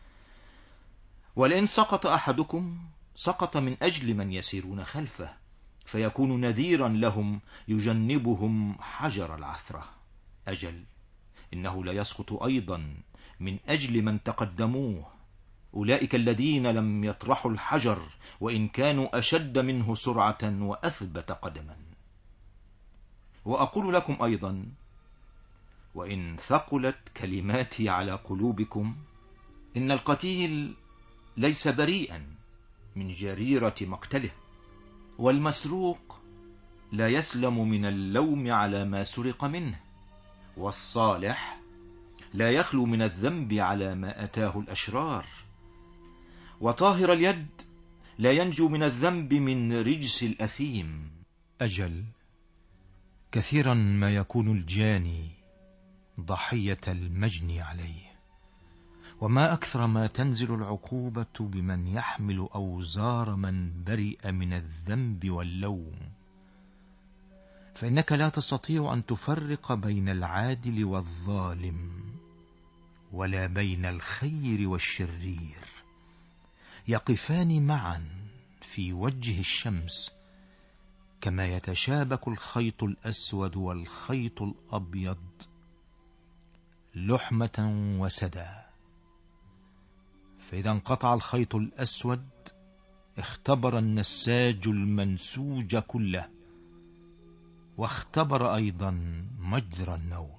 ولئن سقط أحدكم سقط من أجل من يسيرون خلفه، فيكون نذيرا لهم يجنبهم حجر العثرة. أجل إنه لا يسقط أيضا من أجل من تقدموه، أولئك الذين لم يطرحوا الحجر وإن كانوا أشد منه سرعة وأثبت قدما. وأقول لكم أيضا: وإن ثقلت كلماتي على قلوبكم إن القتيل ليس بريئا من جريرة مقتله، والمسروق لا يسلم من اللوم على ما سرق منه، والصالح لا يخلو من الذنب على ما أتاه الأشرار، وطاهر اليد لا ينجو من الذنب من رجس الأثيم. أجل، كثيرا ما يكون الجاني ضحية المجني عليه، وما أكثر ما تنزل العقوبة بمن يحمل أوزار من برئ من الذنب واللوم. فإنك لا تستطيع أن تفرق بين العادل والظالم، ولا بين الخير والشرير، يقفان معا في وجه الشمس كما يتشابك الخيط الأسود والخيط الأبيض لحمة وسدى. فإذا انقطع الخيط الأسود اختبر النساج المنسوج كله، واختبر أيضا مجرى النول.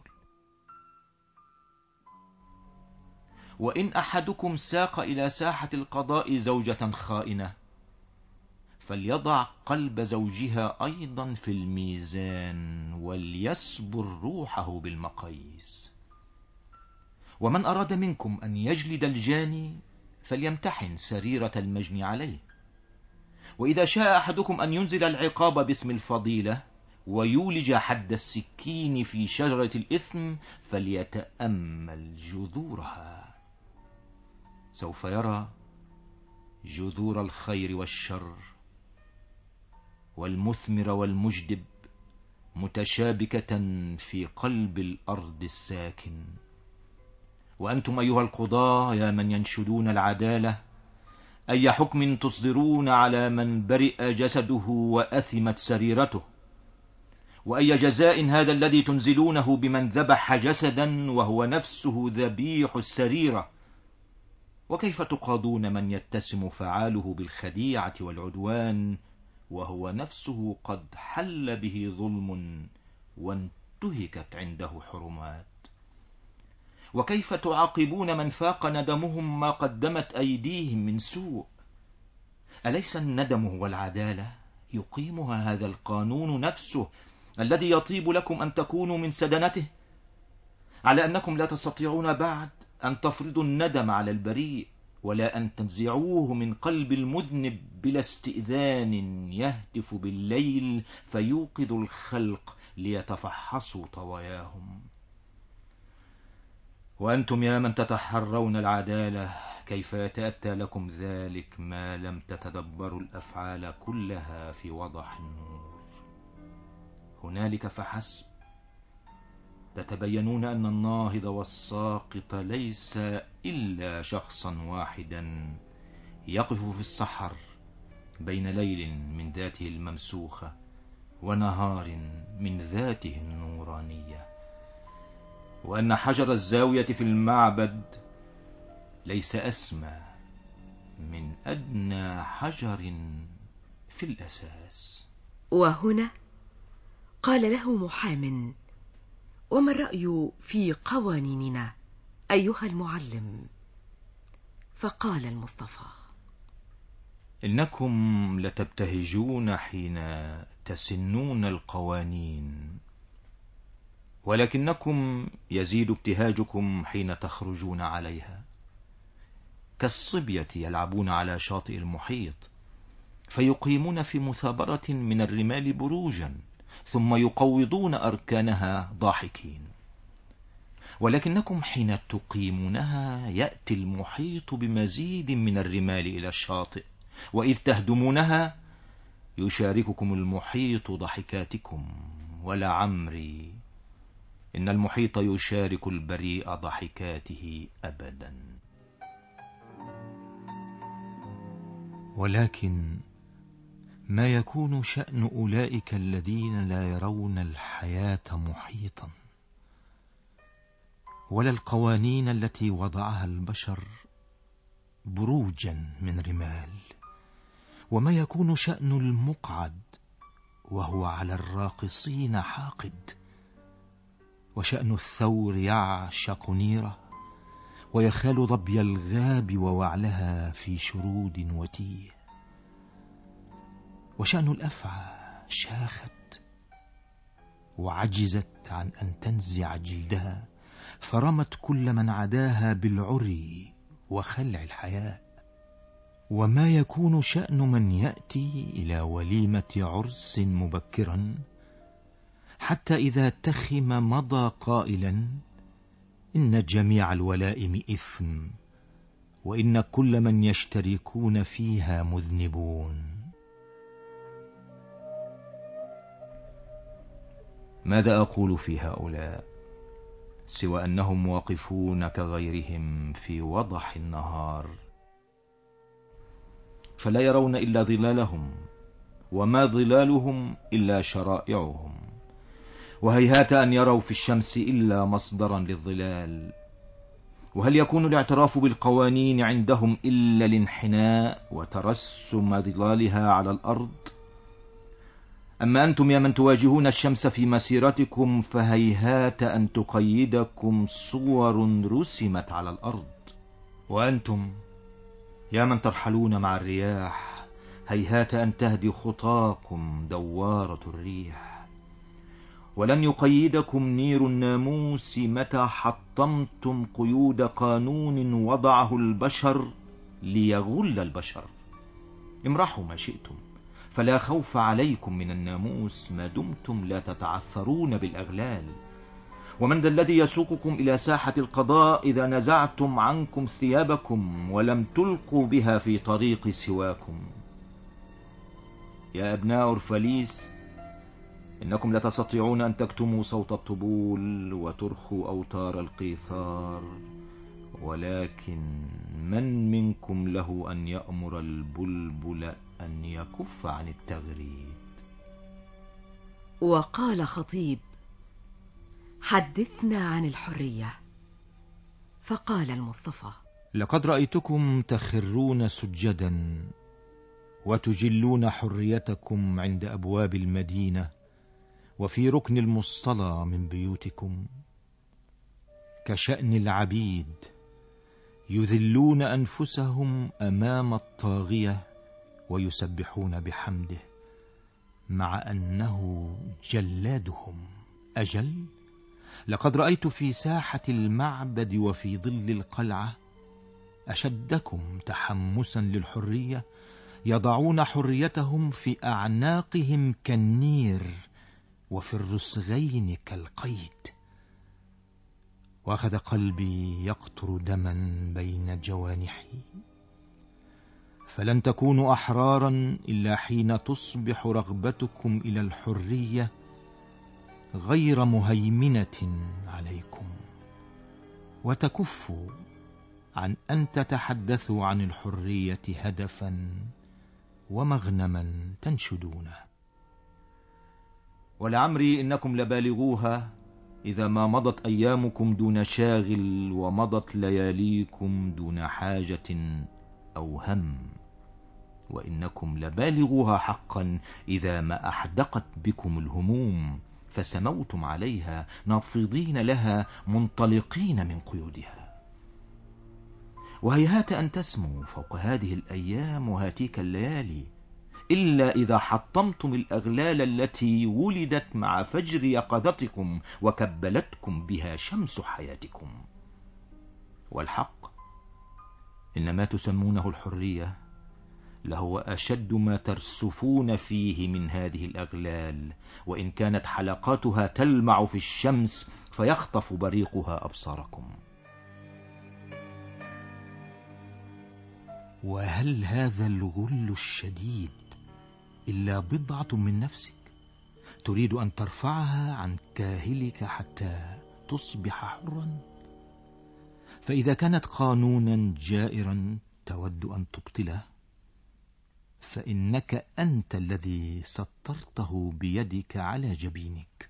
وإن أحدكم ساق إلى ساحة القضاء زوجة خائنة فليضع قلب زوجها أيضا في الميزان، وليسبر روحه بالمقاييس. ومن أراد منكم أن يجلد الجاني فليمتحن سريرة المجني عليه. وإذا شاء أحدكم أن ينزل العقاب باسم الفضيلة ويولج حد السكين في شجرة الإثم فليتأمل جذورها، سوف يرى جذور الخير والشر والمثمر والمجدب متشابكة في قلب الأرض الساكن. وأنتم أيها القضاة يا من ينشدون العدالة، أي حكم تصدرون على من برئ جسده وأثمت سريرته؟ وأي جزاء هذا الذي تنزلونه بمن ذبح جسدا وهو نفسه ذبيح السريرة؟ وكيف تقاضون من يتسم فعاله بالخديعة والعدوان وهو نفسه قد حل به ظلم وانتهكت عنده حرمات؟ وكيف تعاقبون من فاق ندمهم ما قدمت أيديهم من سوء؟ أليس الندم والعدالة يقيمها هذا القانون نفسه الذي يطيب لكم أن تكونوا من سدنته، على أنكم لا تستطيعون بعد أن تفرضوا الندم على البريء، ولا أن تنزعوه من قلب المذنب بلا استئذان يهتف بالليل فيوقظ الخلق ليتفحصوا طواياهم؟ وأنتم يا من تتحرون العدالة، كيف يتأتى لكم ذلك ما لم تتدبروا الأفعال كلها في وضح النور؟ هنالك فحسب تتبينون أن الناهض والساقط ليس إلا شخصا واحدا يقف في الصحر بين ليل من ذاته الممسوخة ونهار من ذاته النورانية، وأن حجر الزاوية في المعبد ليس أسمى من أدنى حجر في الأساس. وهنا قال له محام: وما الرأي في قوانيننا أيها المعلم؟ فقال المصطفى: إنكم لتبتهجون حين تسنون القوانين، ولكنكم يزيد ابتهاجكم حين تخرجون عليها، كالصبية يلعبون على شاطئ المحيط فيقيمون في مثابرة من الرمال بروجا ثم يقوضون أركانها ضاحكين. ولكنكم حين تقيمونها يأتي المحيط بمزيد من الرمال إلى الشاطئ، وإذ تهدمونها يشارككم المحيط ضحكاتكم، ولعمري إن المحيط يشارك البريء ضحكاته أبدا. ولكن ما يكون شأن أولئك الذين لا يرون الحياة محيطا، ولا القوانين التي وضعها البشر بروجا من رمال؟ وما يكون شأن المقعد وهو على الراقصين حاقد، وشأن الثور يعشق نيره، ويخال ظبي الغاب ووعلها في شرود وتيه. وشأن الأفعى شاخت وعجزت عن أن تنزع جلدها، فرمت كل من عداها بالعري وخلع الحياء. وما يكون شأن من يأتي إلى وليمة عرس مبكرا، حتى إذا تخم مضى قائلا: إن جميع الولائم إثم، وإن كل من يشتركون فيها مذنبون. ماذا أقول في هؤلاء سوى أنهم واقفون كغيرهم في وضح النهار، فلا يرون إلا ظلالهم، وما ظلالهم إلا شرائعهم، وهيهات أن يروا في الشمس إلا مصدرا للظلال. وهل يكون الاعتراف بالقوانين عندهم إلا الانحناء وترسم ظلالها على الأرض؟ أما أنتم يا من تواجهون الشمس في مسيرتكم، فهيهات أن تقيدكم صور رسمت على الأرض. وأنتم يا من ترحلون مع الرياح، هيهات أن تهدي خطاكم دوارة الريح. ولن يقيدكم نير الناموس متى حطمتم قيود قانون وضعه البشر ليغل البشر. امرحوا ما شئتم، فلا خوف عليكم من الناموس ما دمتم لا تتعثرون بالأغلال. ومن ذا الذي يسوقكم إلى ساحة القضاء إذا نزعتم عنكم ثيابكم ولم تلقوا بها في طريق سواكم؟ يا أبناء أورفاليس، إنكم لا تستطيعون أن تكتموا صوت الطبول وترخوا أوتار القيثار، ولكن من منكم له أن يأمر البلبل أن يكف عن التغريد؟ وقال خطيب: حدثنا عن الحرية. فقال المصطفى: لقد رأيتكم تخرون سجدا وتجلون حريتكم عند أبواب المدينة وفي ركن المصطلى من بيوتكم، كشأن العبيد يذلون أنفسهم أمام الطاغية ويسبحون بحمده، مع أنه جلادهم. أجل، لقد رأيت في ساحة المعبد وفي ظل القلعة أشدكم تحمسا للحرية، يضعون حريتهم في أعناقهم كالنير وفي الرسغين كالقيد. وأخذ قلبي يقطر دما بين جوانحي. فلن تكونوا أحرارا إلا حين تصبح رغبتكم إلى الحرية غير مهيمنة عليكم، وتكفوا عن أن تتحدثوا عن الحرية هدفا ومغنما تنشدونه. ولعمري إنكم لبالغوها إذا ما مضت أيامكم دون شاغل، ومضت لياليكم دون حاجة أو هم. وإنكم لبالغوها حقا إذا ما أحدقت بكم الهموم، فسموتم عليها نافضين لها منطلقين من قيودها. وهيهات أن تسموا فوق هذه الأيام وهاتيك الليالي، إلا إذا حطمتم الأغلال التي ولدت مع فجر يقظتكم وكبلتكم بها شمس حياتكم. والحق إن ما تسمونه الحرية لهو أشد ما ترسفون فيه من هذه الأغلال، وإن كانت حلقاتها تلمع في الشمس فيخطف بريقها أبصاركم. وهل هذا الغل الشديد إلا بضعة من نفسك تريد أن ترفعها عن كاهلك حتى تصبح حرا؟ فإذا كانت قانونا جائرا تود أن تبطله، فإنك أنت الذي سطرته بيدك على جبينك.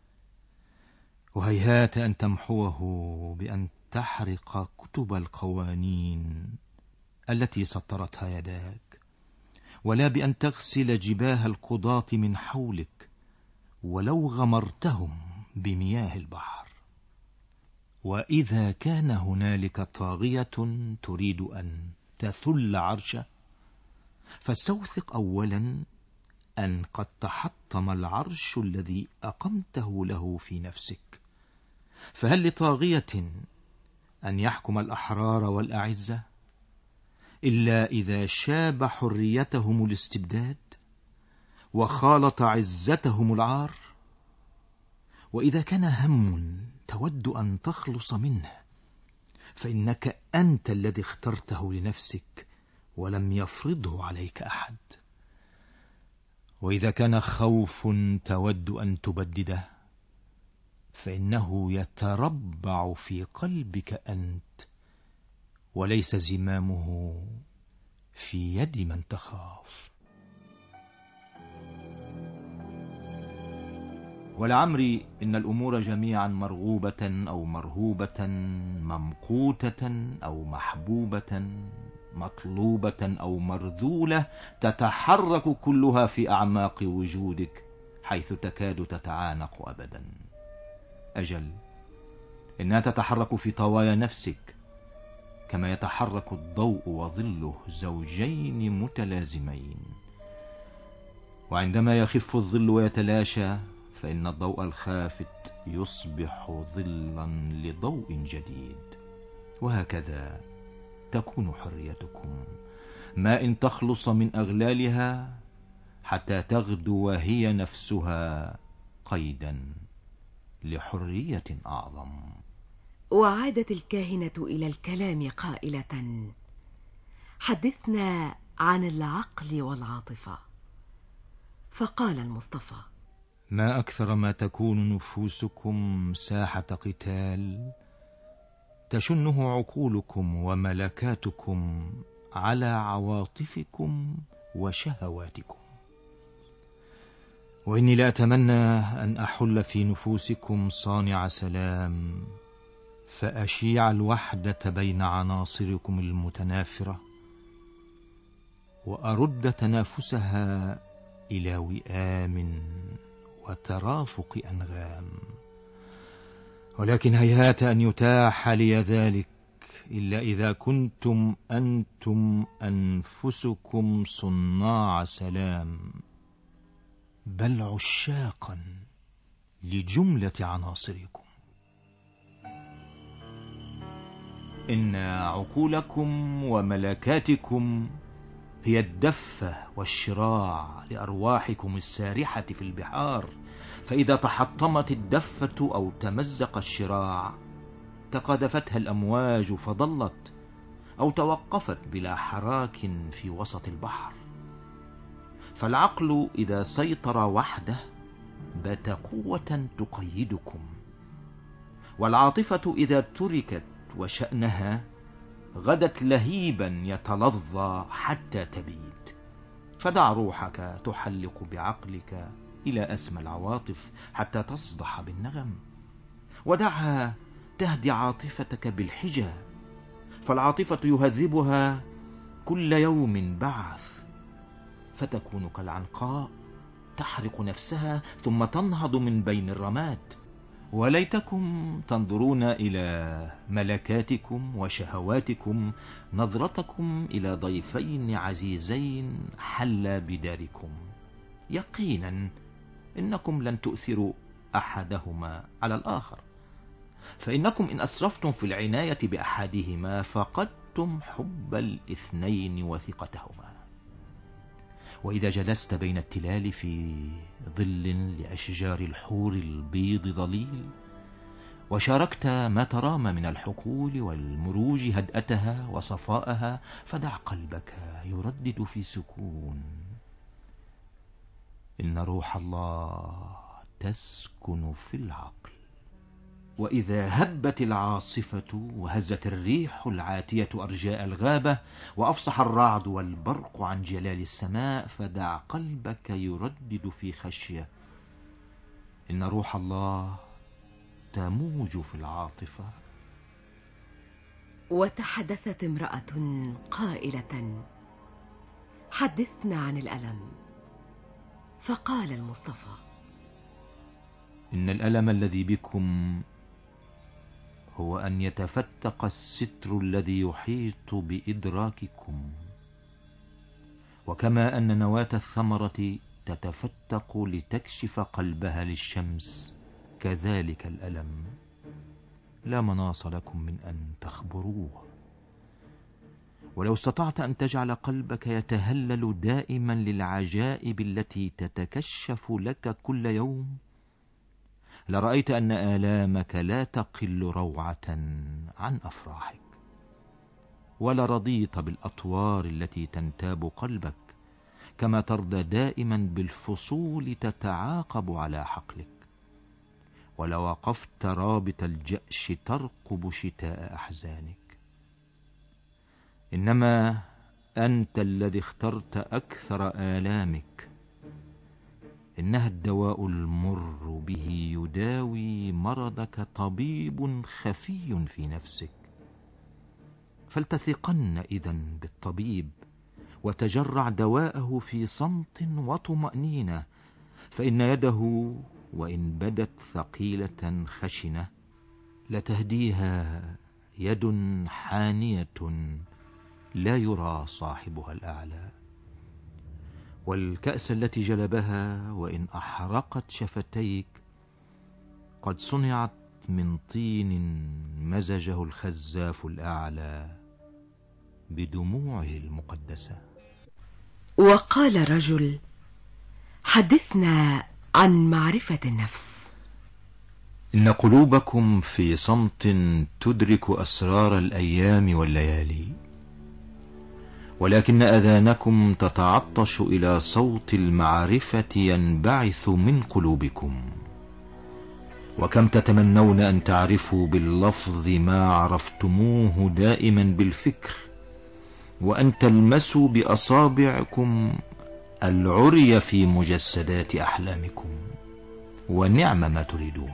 وهيهات أن تمحوه بأن تحرق كتب القوانين التي سطرتها يداك، ولا بأن تغسل جباه القضاة من حولك ولو غمرتهم بمياه البحر. وإذا كان هنالك طاغية تريد أن تثل عرشه، فاستوثق أولا أن قد تحطم العرش الذي أقمته له في نفسك. فهل لطاغية أن يحكم الأحرار والأعزة إلا إذا شاب حريتهم الاستبداد وخالط عزتهم العار؟ وإذا كان هم تود أن تخلص منه، فإنك أنت الذي اخترته لنفسك ولم يفرضه عليك أحد. وإذا كان خوف تود أن تبدده، فإنه يتربع في قلبك أنت، وليس زمامه في يد من تخاف. ولعمري إن الأمور جميعا مرغوبة أو مرهوبة، ممقوتة أو محبوبة، مطلوبة أو مرذولة، تتحرك كلها في أعماق وجودك، حيث تكاد تتعانق أبدا. أجل، إنها تتحرك في طوايا نفسك، كما يتحرك الضوء وظله زوجين متلازمين. وعندما يخف الظل ويتلاشى، فإن الضوء الخافت يصبح ظلا لضوء جديد. وهكذا تكون حريتكم، ما إن تخلص من أغلالها حتى تغدو هي نفسها قيدا لحرية أعظم. وعادت الكاهنة إلى الكلام قائلة: حدثنا عن العقل والعاطفة. فقال المصطفى: ما أكثر ما تكون نفوسكم ساحة قتال تشنه عقولكم وملكاتكم على عواطفكم وشهواتكم. وإني لأتمنى أن أحل في نفوسكم صانع سلام، فأشيع الوحدة بين عناصركم المتنافرة، وأرد تنافسها إلى وئام وترافق أنغام. ولكن هيهات أن يتاح لي ذلك إلا إذا كنتم أنتم أنفسكم صناع سلام، بل عشاقا لجملة عناصركم. إن عقولكم وملكاتكم هي الدفة والشراع لأرواحكم السارحة في البحار، فإذا تحطمت الدفة أو تمزق الشراع تقاذفتها الأمواج فضلت، أو توقفت بلا حراك في وسط البحر. فالعقل إذا سيطر وحده بات قوة تقيدكم، والعاطفة إذا تركت وشأنها غدت لهيبا يتلظى حتى تبيد. فدع روحك تحلق بعقلك إلى أسمى العواطف حتى تصدح بالنغم، ودعها تهدي عاطفتك بالحجة، فالعاطفة يهذبها كل يوم بعث، فتكون كالعنقاء تحرق نفسها ثم تنهض من بين الرماد. وليتكم تنظرون إلى ملكاتكم وشهواتكم نظرتكم إلى ضيفين عزيزين حلا بداركم. يقينا إنكم لن تؤثروا أحدهما على الآخر، فإنكم إن أسرفتم في العناية بأحدهما فقدتم حب الاثنين وثقتهما. وإذا جلست بين التلال في ظل لأشجار الحور البيض ظليل، وشاركت ما ترام من الحقول والمروج هدأتها وصفاءها، فدع قلبك يردد في سكون: إن روح الله تسكن في العقل. وإذا هبت العاصفة وهزت الريح العاتية أرجاء الغابة، وأفصح الرعد والبرق عن جلال السماء، فدع قلبك يردد في خشية: إن روح الله تموج في العاطفة. وتحدثت امرأة قائلة: حدثنا عن الألم. فقال المصطفى: إن الألم الذي بكم هو أن يتفتق الستر الذي يحيط بإدراككم، وكما أن نواة الثمرة تتفتق لتكشف قلبها للشمس، كذلك الألم لا مناص لكم من أن تخبروه. ولو استطعت أن تجعل قلبك يتهلل دائما للعجائب التي تتكشف لك كل يوم، لرأيت أن آلامك لا تقل روعة عن أفراحك، ولرضيت بالأطوار التي تنتاب قلبك، كما ترضى دائما بالفصول تتعاقب على حقلك، ولوقفت رابط الجأش ترقب شتاء أحزانك. إنما أنت الذي اخترت أكثر آلامك، إنها الدواء المر به يداوي مرضك طبيب خفي في نفسك. فلتثقن إذن بالطبيب، وتجرع دواءه في صمت وطمأنينة، فإن يده وإن بدت ثقيلة خشنة لتهديها يد حانية لا يرى صاحبها الأعلى. والكأس التي جلبها وإن أحرقت شفتيك قد صنعت من طين مزجه الخزاف الأعلى بدموعه المقدسة. وقال رجل: حدثنا عن معرفة النفس. إن قلوبكم في صمت تدرك أسرار الأيام والليالي، ولكن أذانكم تتعطش إلى صوت المعرفة ينبعث من قلوبكم. وكم تتمنون أن تعرفوا باللفظ ما عرفتموه دائما بالفكر، وأن تلمسوا بأصابعكم العري في مجسدات أحلامكم، ونعم ما تريدون.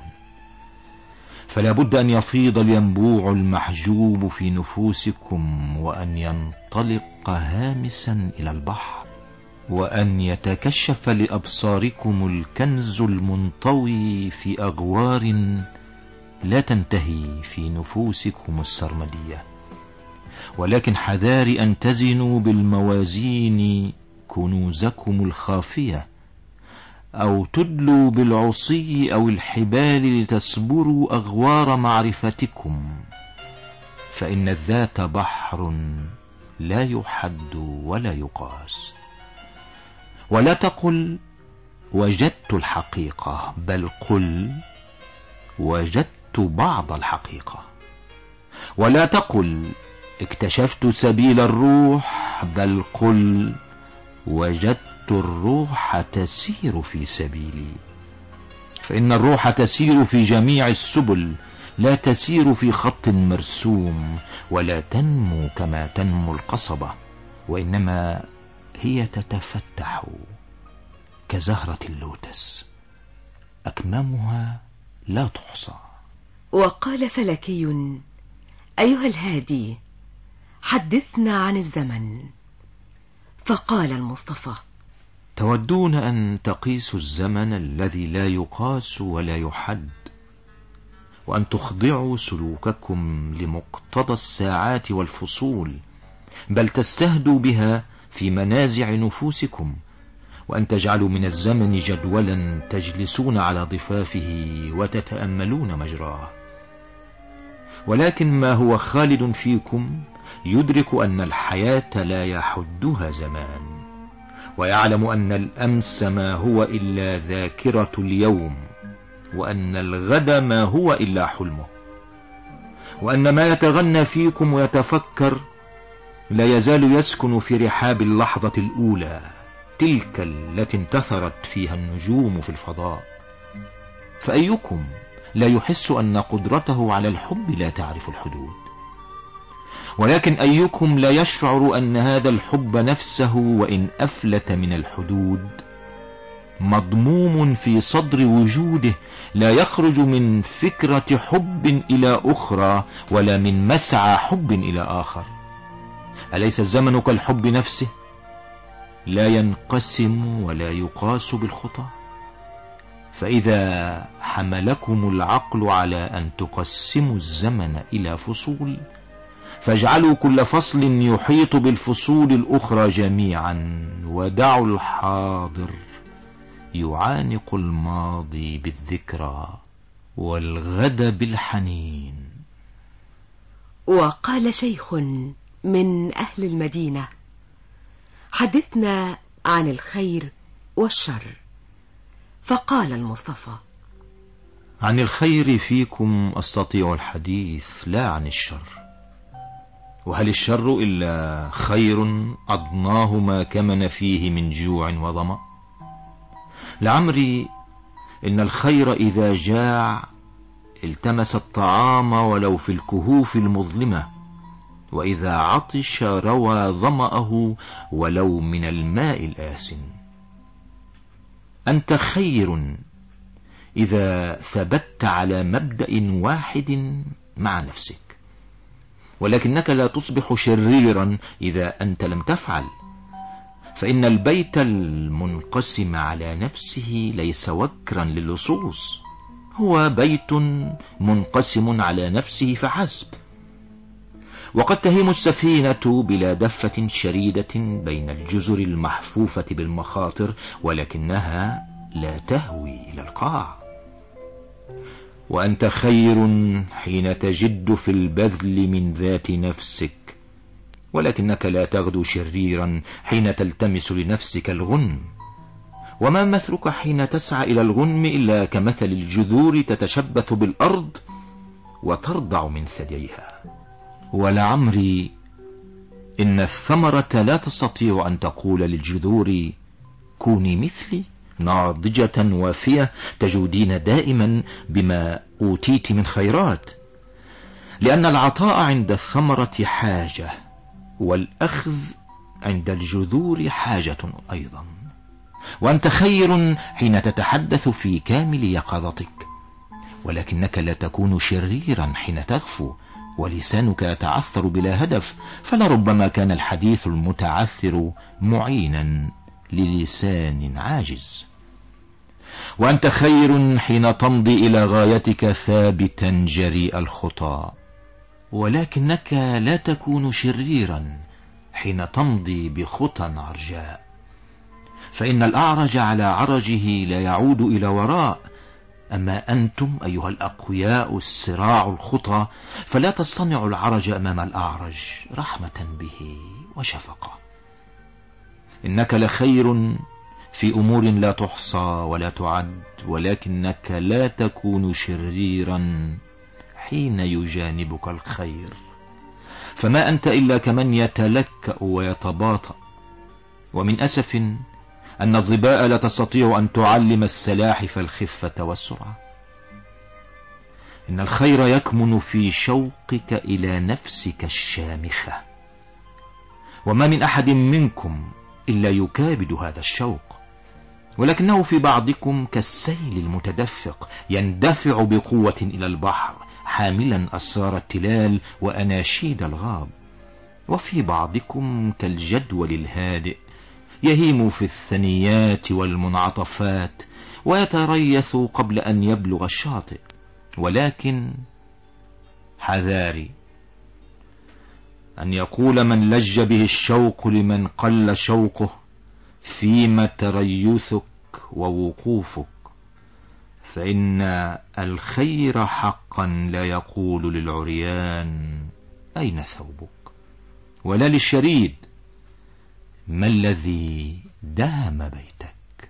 فلا بد أن يفيض الينبوع المحجوب في نفوسكم، وأن ينطلق هامسا إلى البحر، وأن يتكشف لأبصاركم الكنز المنطوي في أغوار لا تنتهي في نفوسكم السرمدية. ولكن حذار أن تزنوا بالموازين كنوزكم الخافية، أو تدلوا بالعصي أو الحبال لتسبروا أغوار معرفتكم، فإن الذات بحر لا يحد ولا يقاس. ولا تقل وجدت الحقيقة، بل قل وجدت بعض الحقيقة. ولا تقل اكتشفت سبيل الروح، بل قل وجدت الروح تسير في سبيلي. فإن الروح تسير في جميع السبل، لا تسير في خط مرسوم، ولا تنمو كما تنمو القصبة، وإنما هي تتفتح كزهرة اللوتس، أكمامها لا تحصى. وقال فلكي: أيها الهادي، حدثنا عن الزمن. فقال المصطفى: تودون أن تقيسوا الزمن الذي لا يقاس ولا يحد، وأن تخضعوا سلوككم لمقتضى الساعات والفصول، بل تستهدوا بها في منازع نفوسكم، وأن تجعلوا من الزمن جدولا تجلسون على ضفافه وتتأملون مجراه. ولكن ما هو خالد فيكم يدرك أن الحياة لا يحدها زمان، ويعلم أن الأمس ما هو إلا ذاكرة اليوم، وأن الغد ما هو إلا حلمه، وأن ما يتغنى فيكم ويتفكر لا يزال يسكن في رحاب اللحظة الأولى، تلك التي انتثرت فيها النجوم في الفضاء. فأيكم لا يحس أن قدرته على الحب لا تعرف الحدود؟ ولكن أيكم لا يشعر أن هذا الحب نفسه وإن أفلت من الحدود مضموم في صدر وجوده، لا يخرج من فكرة حب إلى أخرى، ولا من مسعى حب إلى آخر؟ أليس الزمن كالحب نفسه؟ لا ينقسم ولا يقاس بالخطى؟ فإذا حملكم العقل على أن تقسموا الزمن إلى فصول، فاجعلوا كل فصل يحيط بالفصول الأخرى جميعا، ودعوا الحاضر يعانق الماضي بالذكرى والغد بالحنين. وقال شيخ من أهل المدينة: حدثنا عن الخير والشر. فقال المصطفى: عن الخير فيكم أستطيع الحديث، لا عن الشر. وهل الشر إلا خير أضناه ما كمن فيه من جوع وظمأ؟ لعمري إن الخير إذا جاع التمس الطعام ولو في الكهوف المظلمة، وإذا عطش روى ظمأه ولو من الماء الآسن. أنت خير إذا ثبت على مبدأ واحد مع نفسك، ولكنك لا تصبح شريرا إذا أنت لم تفعل، فإن البيت المنقسم على نفسه ليس وكرا للصوص، هو بيت منقسم على نفسه فحسب. وقد تهيم السفينة بلا دفة شريدة بين الجزر المحفوفة بالمخاطر، ولكنها لا تهوي إلى القاع. وأنت خير حين تجد في البذل من ذات نفسك، ولكنك لا تغدو شريرا حين تلتمس لنفسك الغنم. وما مثلك حين تسعى إلى الغنم إلا كمثل الجذور تتشبث بالأرض وترضع من ثدييها. ولعمري إن الثمرة لا تستطيع أن تقول للجذور: كوني مثلي ناضجة وافية تجودين دائما بما أوتيت من خيرات، لأن العطاء عند الثمرة حاجة، والأخذ عند الجذور حاجة أيضا. وأنت خير حين تتحدث في كامل يقظتك، ولكنك لا تكون شريرا حين تغفو ولسانك يتعثر بلا هدف، فلربما كان الحديث المتعثر معينا للسان عاجز. وأنت خير حين تمضي إلى غايتك ثابتا جريء الخطى، ولكنك لا تكون شريرا حين تمضي بخطى عرجاء، فإن الأعرج على عرجه لا يعود إلى وراء. أما أنتم أيها الأقوياء السراع الخطى فلا تصطنعوا العرج أمام الأعرج رحمة به وشفقة. إنك لخير في أمور لا تحصى ولا تعد، ولكنك لا تكون شريرا حين يجانبك الخير، فما أنت إلا كمن يتلكأ ويتباطأ. ومن أسف أن الظباء لا تستطيع أن تعلم السلاحف الخفة والسرعة. إن الخير يكمن في شوقك إلى نفسك الشامخة، وما من أحد منكم إلا يكابد هذا الشوق، ولكنه في بعضكم كالسيل المتدفق يندفع بقوة إلى البحر حاملا أسرار التلال وأناشيد الغاب، وفي بعضكم كالجدول الهادئ يهيم في الثنيات والمنعطفات ويتريث قبل أن يبلغ الشاطئ. ولكن حذاري أن يقول من لج به الشوق لمن قل شوقه: فيما تريثك ووقوفك؟ فإن الخير حقا لا يقول للعريان: أين ثوبك؟ ولا للشريد: ما الذي دام بيتك؟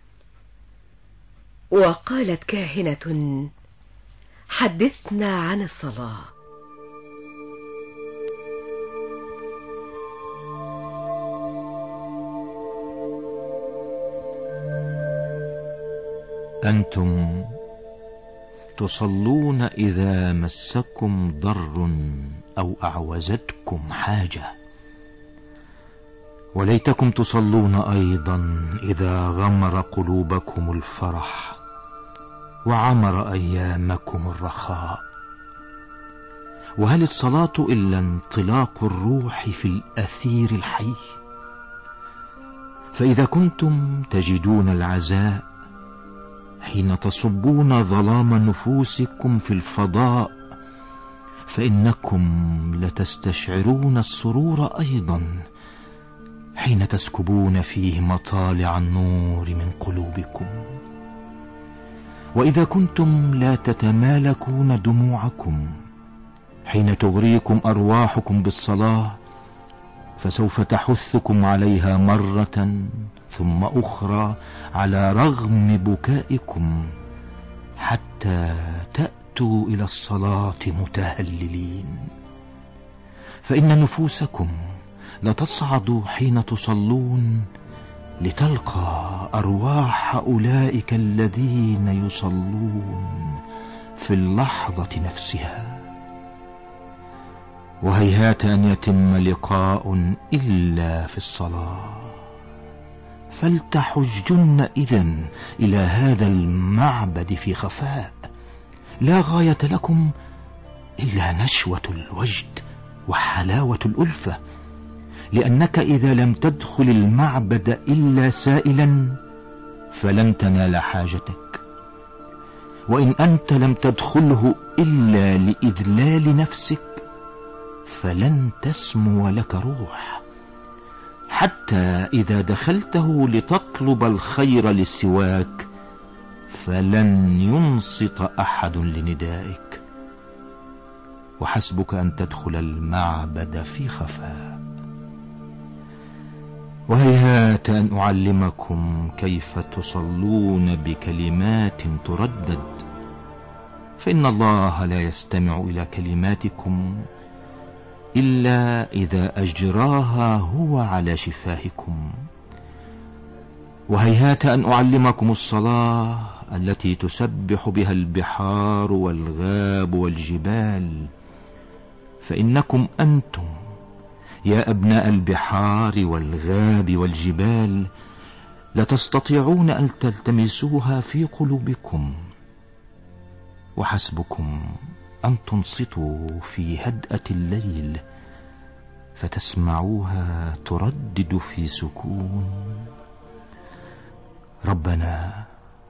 وقالت كاهنة: حدثنا عن الصلاة. أنتم تصلون إذا مسكم ضر أو أعوزتكم حاجة، وليتكم تصلون أيضا إذا غمر قلوبكم الفرح وعمر أيامكم الرخاء. وهل الصلاة إلا انطلاق الروح في الأثير الحي؟ فإذا كنتم تجدون العزاء حين تصبون ظلام نفوسكم في الفضاء، فإنكم لتستشعرون السرور أيضا حين تسكبون فيه مطالع النور من قلوبكم. وإذا كنتم لا تتمالكون دموعكم حين تغريكم أرواحكم بالصلاة، فسوف تحثكم عليها مرة ثم أخرى على رغم بكائكم، حتى تأتوا إلى الصلاة متهللين. فإن نفوسكم لتصعد حين تصلون لتلقى أرواح أولئك الذين يصلون في اللحظة نفسها. وهيهات أن يتم لقاء إلا في الصلاة، فلتحجن إذن إلى هذا المعبد في خفاء، لا غاية لكم إلا نشوة الوجد وحلاوة الألفة، لأنك إذا لم تدخل المعبد إلا سائلا فلن تنال حاجتك، وإن أنت لم تدخله إلا لإذلال نفسك فلن تسمو لك روح، حتى إذا دخلته لتطلب الخير للسواك فلن ينصت أحد لندائك، وحسبك أن تدخل المعبد في خفاء. وهيهات أن أعلمكم كيف تصلون بكلمات تردد، فإن الله لا يستمع إلى كلماتكم إلا إذا أجراها هو على شفاهكم. وهيهات أن أعلمكم الصلاة التي تسبح بها البحار والغاب والجبال، فإنكم أنتم يا أبناء البحار والغاب والجبال لتستطيعون أن تلتمسوها في قلوبكم، وحسبكم أن تنصتوا في هدأة الليل فتسمعوها تردد في سكون: ربنا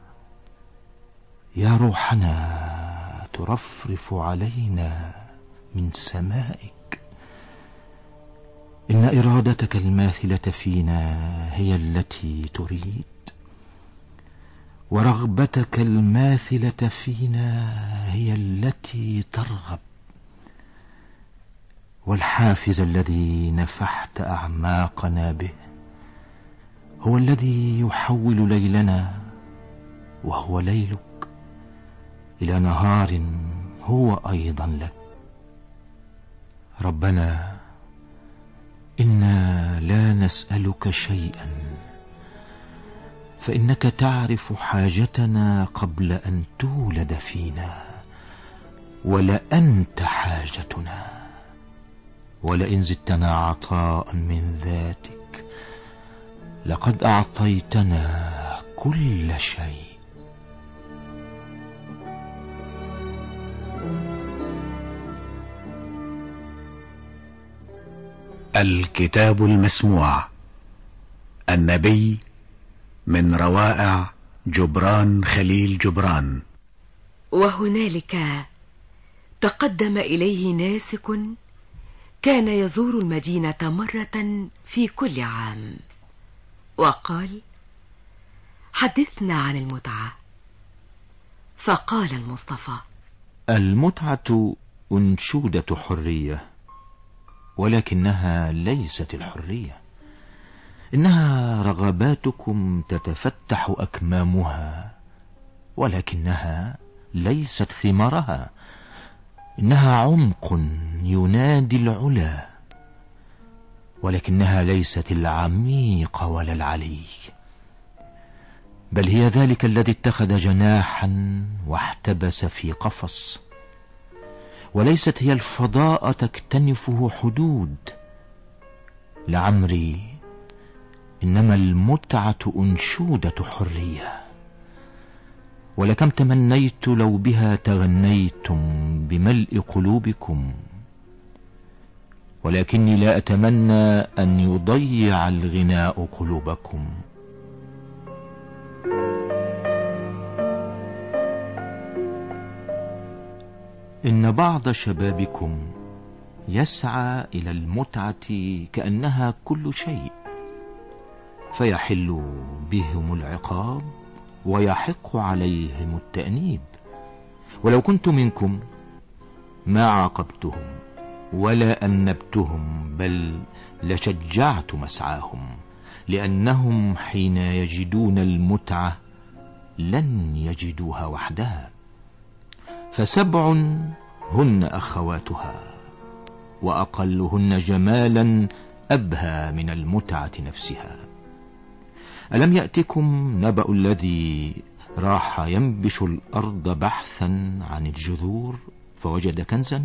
يا روحنا ترفرف علينا من سمائك، إن إرادتك الماثلة فينا هي التي تريد، ورغبتك الماثلة فينا هي التي ترغب، والحافز الذي نفحت أعماقنا به هو الذي يحول ليلنا وهو ليلك إلى نهار هو أيضا لك. ربنا إنا لا نسألك شيئا، فإنك تعرف حاجتنا قبل أن تولد فينا، ولأنت حاجتنا، ولئن زدتنا عطاء من ذاتك لقد أعطيتنا كل شيء. الكتاب المسموع، النبي، من روائع جبران خليل جبران. وهنالك تقدم إليه ناسك كان يزور المدينة مرة في كل عام، وقال: حدثنا عن المتعة. فقال المصطفى: المتعة أنشودة حرية، ولكنها ليست الحرية، إنها رغباتكم تتفتح أكمامها، ولكنها ليست ثمارها، إنها عمق ينادي العلا، ولكنها ليست العميق ولا العلي، بل هي ذلك الذي اتخذ جناحا واحتبس في قفص، وليست هي الفضاء تكتنفه حدود. لعمري إنما المتعة أنشودة حرية، ولكم تمنيت لو بها تغنيتم بملء قلوبكم، ولكني لا أتمنى أن يضيع الغناء قلوبكم. إن بعض شبابكم يسعى إلى المتعة كأنها كل شيء، فيحل بهم العقاب ويحق عليهم التأنيب. ولو كنت منكم ما عاقبتهم ولا أنبتهم، بل لشجعت مسعاهم، لأنهم حين يجدون المتعة لن يجدوها وحدها. فسبع هن أخواتها، وأقلهن جمالا أبهى من المتعة نفسها. ألم يأتكم نبأ الذي راح ينبش الأرض بحثا عن الجذور فوجد كنزا؟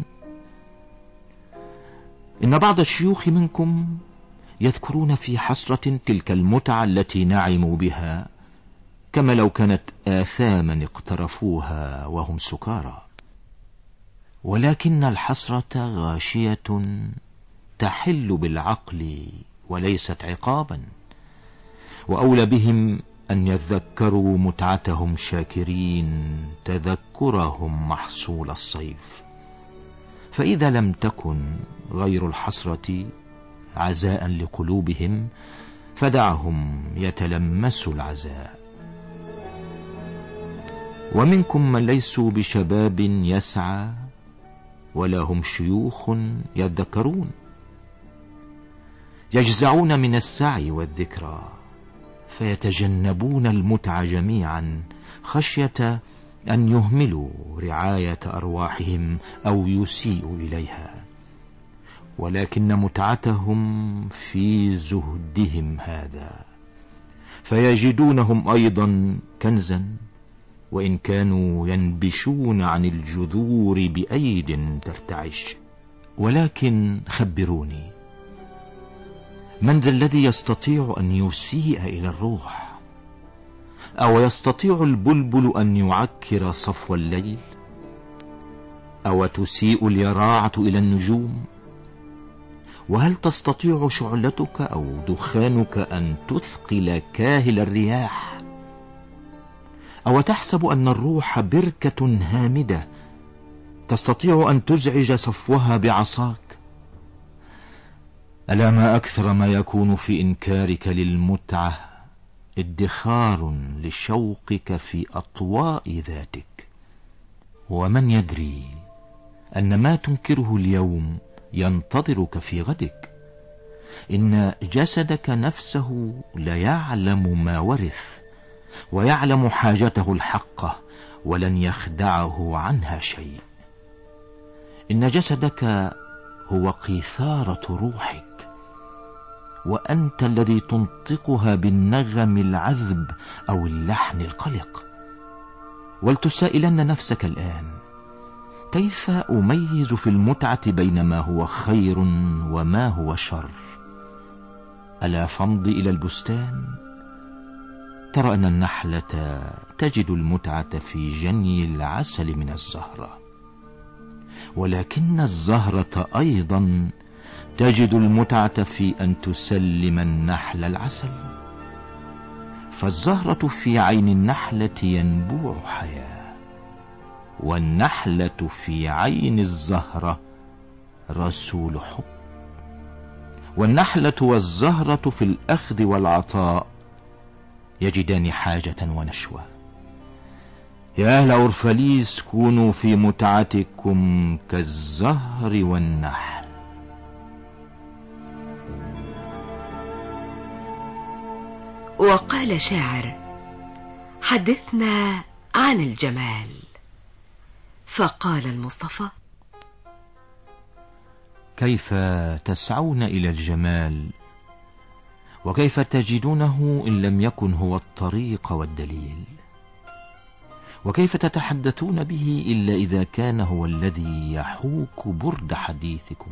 إن بعض الشيوخ منكم يذكرون في حسرة تلك المتعة التي نعموا بها، كما لو كانت آثاما اقترفوها وهم سكارى. ولكن الحسرة غاشية تحل بالعقل وليست عقابا، وأولى بهم أن يذكروا متعتهم شاكرين تذكرهم محصول الصيف. فإذا لم تكن غير الحسرة عزاء لقلوبهم فدعهم يتلمسوا العزاء. ومنكم من ليسوا بشباب يسعى ولا هم شيوخ يذكرون، يجزعون من السعي والذكرى، فيتجنبون المتعة جميعا خشية أن يهملوا رعاية أرواحهم أو يسيئوا إليها. ولكن متعتهم في زهدهم هذا، فيجدونهم أيضا كنزا، وإن كانوا ينبشون عن الجذور بأيد ترتعش. ولكن خبروني، من ذا الذي يستطيع أن يسيء إلى الروح؟ أو يستطيع البلبل أن يعكر صفو الليل؟ أو تسيء اليراعة إلى النجوم؟ وهل تستطيع شعلتك أو دخانك أن تثقل كاهل الرياح؟ أو تحسب أن الروح بركة هامدة تستطيع أن تزعج صفوها بعصاك؟ ألا ما أكثر ما يكون في إنكارك للمتعة ادخار لشوقك في أطواء ذاتك. ومن يدري أن ما تنكره اليوم ينتظرك في غدك؟ إن جسدك نفسه ليعلم ما ورث، ويعلم حاجته الحقة، ولن يخدعه عنها شيء. إن جسدك هو قيثارة روحك، وأنت الذي تنطقها بالنغم العذب أو اللحن القلق. ولتسائلن نفسك الآن، كيف أميز في المتعة بين ما هو خير وما هو شر؟ ألا فامض إلى البستان، ترى أن النحلة تجد المتعة في جني العسل من الزهرة، ولكن الزهرة أيضا تجد المتعة في أن تسلم النحل العسل. فالزهرة في عين النحلة ينبوع حياة، والنحلة في عين الزهرة رسول حب. والنحلة والزهرة في الأخذ والعطاء يجدان حاجة ونشوة. يا أهل أورفليس، كونوا في متعتكم كالزهر والنحل. وقال شاعر: حدثنا عن الجمال. فقال المصطفى: كيف تسعون إلى الجمال، وكيف تجدونه إن لم يكن هو الطريق والدليل؟ وكيف تتحدثون به إلا إذا كان هو الذي يحوك برد حديثكم؟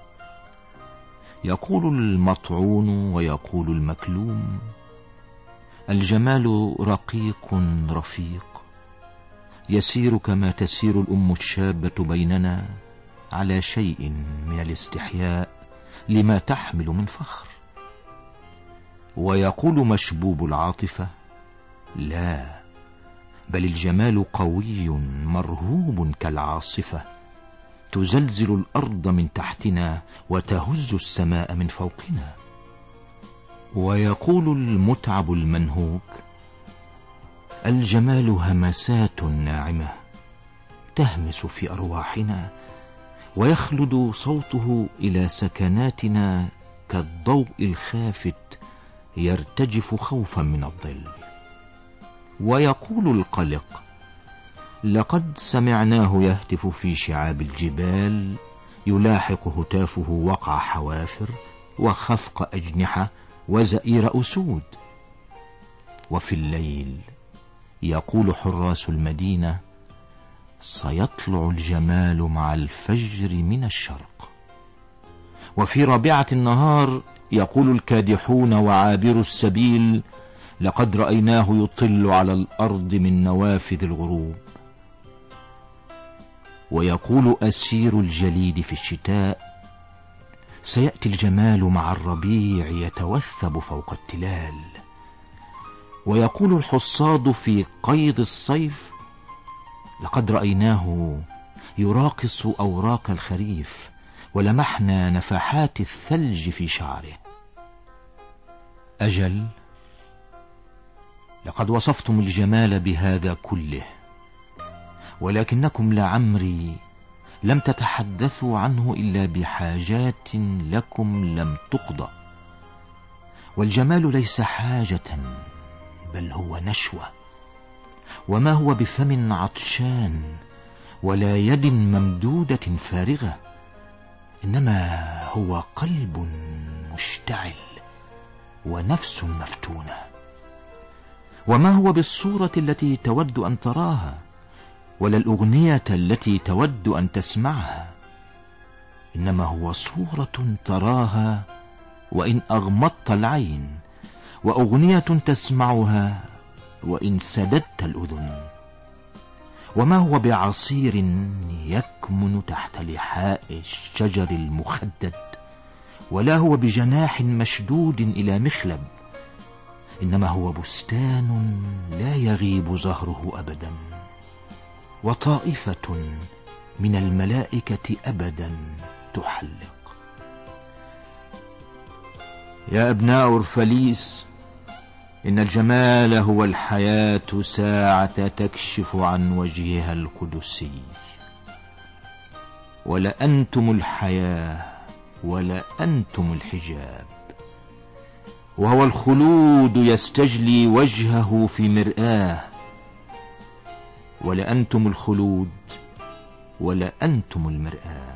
يقول المطعون ويقول المكلوم: الجمال رقيق رفيق، يسير كما تسير الأم الشابة بيننا على شيء من الاستحياء لما تحمل من فخر. ويقول مشبوب العاطفة: لا، بل الجمال قوي مرهوب كالعاصفة، تزلزل الأرض من تحتنا وتهز السماء من فوقنا. ويقول المتعب المنهوك: الجمال همسات ناعمة تهمس في أرواحنا، ويخلد صوته إلى سكناتنا كالضوء الخافت يرتجف خوفا من الظل. ويقول القلق: لقد سمعناه يهتف في شعاب الجبال، يلاحق هتافه وقع حوافر وخفق أجنحة وزئير أسود. وفي الليل يقول حراس المدينة: سيطلع الجمال مع الفجر من الشرق. وفي رابعة النهار يقول الكادحون وعابر السبيل: لقد رأيناه يطل على الأرض من نوافذ الغروب. ويقول أسير الجليد في الشتاء: سيأتي الجمال مع الربيع يتوثب فوق التلال. ويقول الحصاد في قيض الصيف: لقد رأيناه يراقص أوراق الخريف، ولمحنا نفحات الثلج في شعره. أجل، لقد وصفتم الجمال بهذا كله، ولكنكم لعمري لم تتحدثوا عنه إلا بحاجات لكم لم تقضى. والجمال ليس حاجة، بل هو نشوة، وما هو بفم عطشان ولا يد ممدودة فارغة، إنما هو قلب مشتعل ونفس مفتونة. وما هو بالصورة التي تود أن تراها، ولا الأغنية التي تود أن تسمعها، إنما هو صورة تراها وإن أغمضت العين، وأغنية تسمعها وإن سددت الأذن. وما هو بعصير يكمن تحت لحاء الشجر المخدد، ولا هو بجناح مشدود إلى مخلب، إنما هو بستان لا يغيب زهره أبدا، وطائفة من الملائكة أبدا تحلق. يا أبناء أورفليس، إن الجمال هو الحياة ساعة تكشف عن وجهها القدسي، ولأنتم الحياة ولأنتم الحجاب. وهو الخلود يستجلي وجهه في مرآة، ولأنتم الخلود ولأنتم المرآة.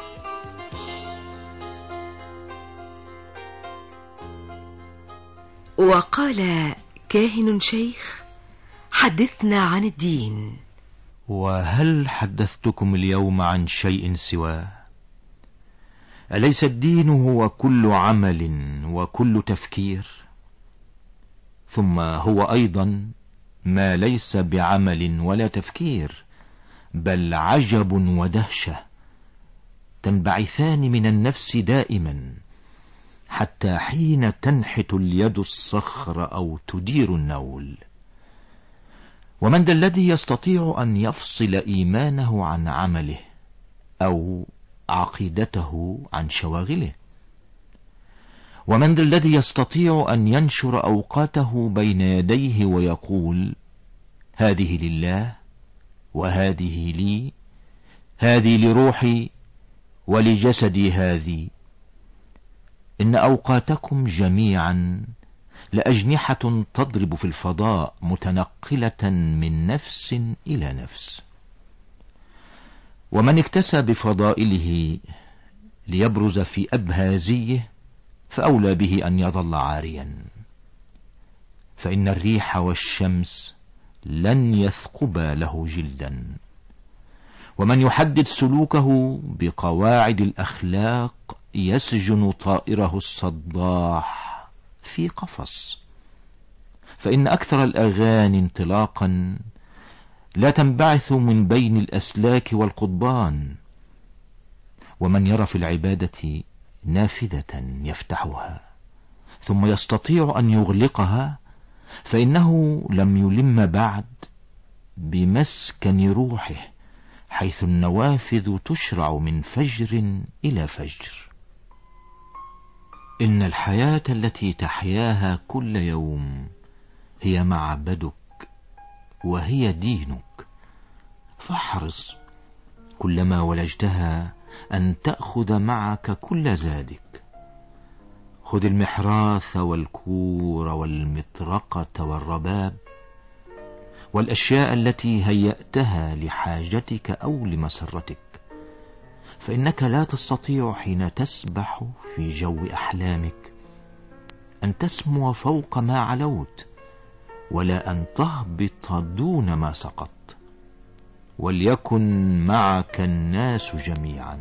وقال كاهن شيخ: حدثنا عن الدين. وهل حدثتكم اليوم عن شيء سواه؟ أليس الدين هو كل عمل وكل تفكير؟ ثم هو أيضا ما ليس بعمل ولا تفكير، بل عجب ودهشة تنبعثان من النفس دائما، حتى حين تنحت اليد الصخر أو تدير النول. ومن ذا الذي يستطيع أن يفصل إيمانه عن عمله، أو عقيدته عن شواغله؟ ومن ذا الذي يستطيع أن ينشر أوقاته بين يديه ويقول: هذه لله، وهذه لي، هذه لروحي ولجسدي هذه. إن أوقاتكم جميعا لأجنحة تضرب في الفضاء، متنقلة من نفس إلى نفس. ومن اكتسى بفضائله ليبرز في أبهازيه، فأولى به أن يظل عاريا، فإن الريح والشمس لن يثقبا له جلدا. ومن يحدد سلوكه بقواعد الأخلاق يسجن طائره الصداح في قفص، فإن أكثر الأغاني انطلاقا لا تنبعث من بين الأسلاك والقضبان. ومن يرى في العبادة نافذة يفتحها ثم يستطيع أن يغلقها، فإنه لم يلم بعد بمسكن روحه، حيث النوافذ تشرع من فجر إلى فجر. إن الحياة التي تحياها كل يوم هي معبدك وهي دينك، فاحرص كلما ولجتها أن تأخذ معك كل زادك. خذ المحراث والكور والمطرقة والرباب والأشياء التي هيأتها لحاجتك أو لمسرتك، فإنك لا تستطيع حين تسبح في جو أحلامك أن تسمو فوق ما علوت، ولا أن تهبط دون ما سقط. وليكن معك الناس جميعا،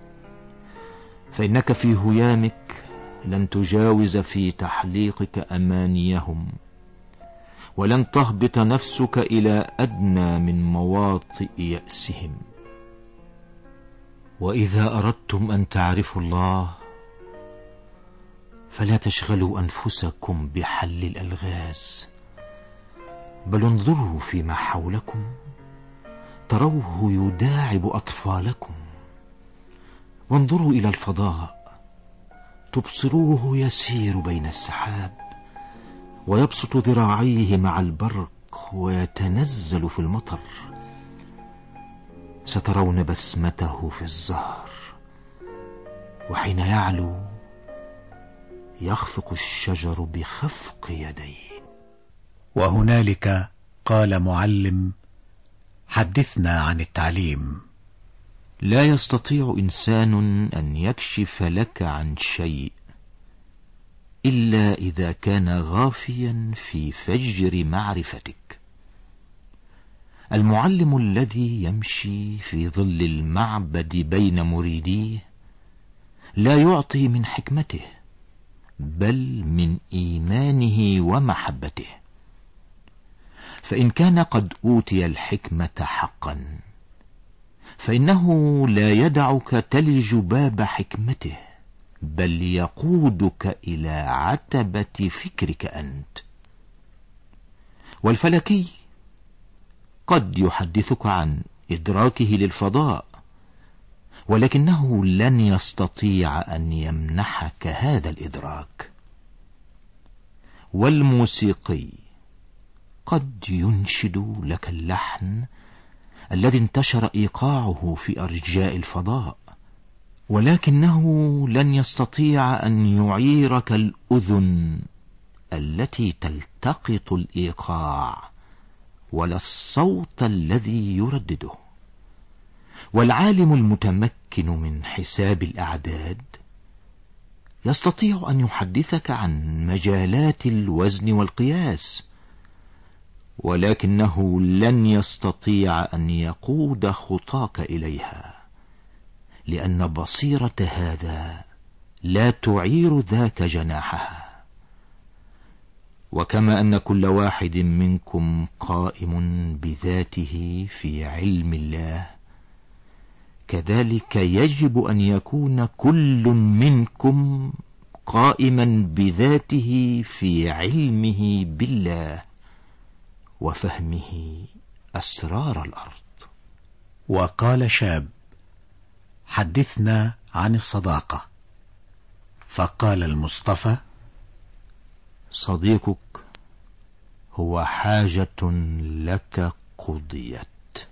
فإنك في هيامك لن تجاوز في تحليقك أمانيهم، ولن تهبط نفسك إلى أدنى من مواطئ يأسهم. وإذا أردتم أن تعرفوا الله فلا تشغلوا أنفسكم بحل الألغاز، بل انظروا فيما حولكم تروه يداعب أطفالكم، وانظروا إلى الفضاء تبصروه يسير بين السحاب ويبسط ذراعيه مع البرق ويتنزل في المطر. سترون بسمته في الزهر، وحين يعلو يخفق الشجر بخفق يديه. وهنالك قال معلم: حدثنا عن التعليم. لا يستطيع إنسان أن يكشف لك عن شيء إلا إذا كان غافيا في فجر معرفتك. المعلم الذي يمشي في ظل المعبد بين مريديه لا يعطي من حكمته، بل من إيمانه ومحبته. فإن كان قد أوتي الحكمة حقا، فإنه لا يدعك تلج باب حكمته، بل يقودك إلى عتبة فكرك أنت. والفلكي قد يحدثك عن إدراكه للفضاء، ولكنه لن يستطيع أن يمنحك هذا الإدراك. والموسيقي قد ينشد لك اللحن الذي انتشر إيقاعه في أرجاء الفضاء، ولكنه لن يستطيع أن يعيرك الأذن التي تلتقط الإيقاع، ولا الصوت الذي يردده. والعالم المتمكن من حساب الأعداد يستطيع أن يحدثك عن مجالات الوزن والقياس، ولكنه لن يستطيع أن يقود خطاك إليها، لأن بصيرة هذا لا تعير ذاك جناحها. وكما أن كل واحد منكم قائم بذاته في علم الله، كذلك يجب أن يكون كل منكم قائما بذاته في علمه بالله وفهمه أسرار الأرض. وقال شاب: حدثنا عن الصداقة. فقال المصطفى: صديقك هو حاجة لك قضيت،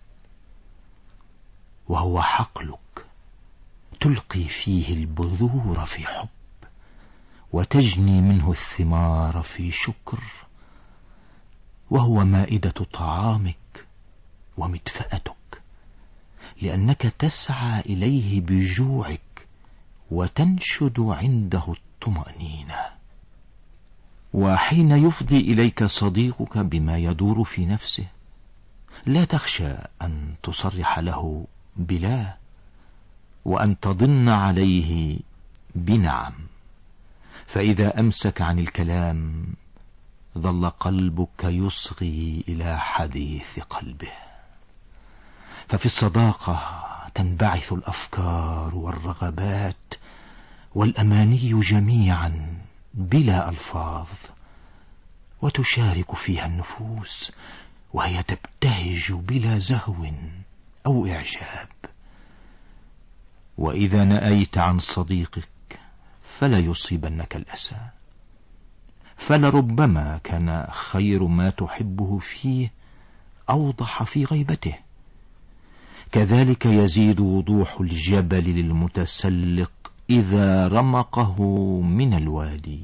وهو حقلك تلقي فيه البذور في حب، وتجني منه الثمار في شكر، وهو مائدة طعامك ومدفأتك، لأنك تسعى إليه بجوعك وتنشد عنده الطمأنينة. وحين يفضي إليك صديقك بما يدور في نفسه، لا تخشى أن تصرح له بلا، وأن تضن عليه بنعم، فإذا أمسك عن الكلام ظل قلبك يصغي إلى حديث قلبه. ففي الصداقة تنبعث الأفكار والرغبات والأماني جميعا بلا ألفاظ، وتشارك فيها النفوس وهي تبتهج بلا زهو أو إعجاب. وإذا نأيت عن صديقك فلا يصيبنك الأسى، فلربما كان خير ما تحبه فيه أوضح في غيبته. كذلك يزيد وضوح الجبل للمتسلق إذا رمقه من الوادي.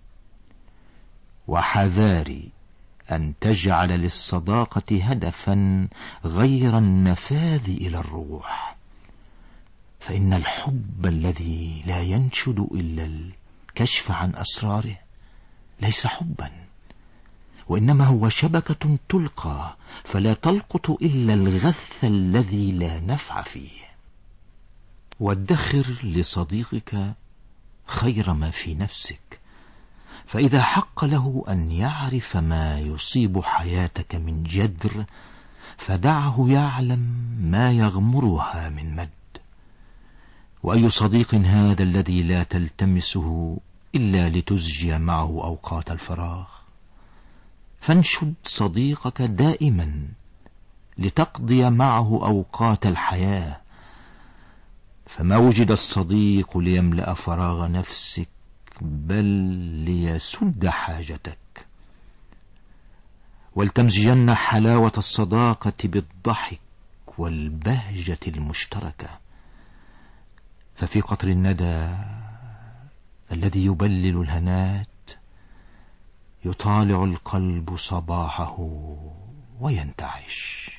وحذاري أن تجعل للصداقة هدفا غير النفاذ إلى الروح، فإن الحب الذي لا ينشد إلا الكشف عن أسراره ليس حبا، وإنما هو شبكة تلقى فلا تلقط إلا الغث الذي لا نفع فيه. وادخر لصديقك خير ما في نفسك، فإذا حق له أن يعرف ما يصيب حياتك من جدر فدعه يعلم ما يغمرها من مد. وأي صديق هذا الذي لا تلتمسه إلا لتزجي معه أوقات الفراغ؟ فانشد صديقك دائما لتقضي معه أوقات الحياة، فما وجد الصديق ليملأ فراغ نفسك بل ليسد حاجتك. ولتمزجن حلاوة الصداقة بالضحك والبهجة المشتركة، ففي قطر الندى الذي يبلل الهنات يطالع القلب صباحه وينتعش.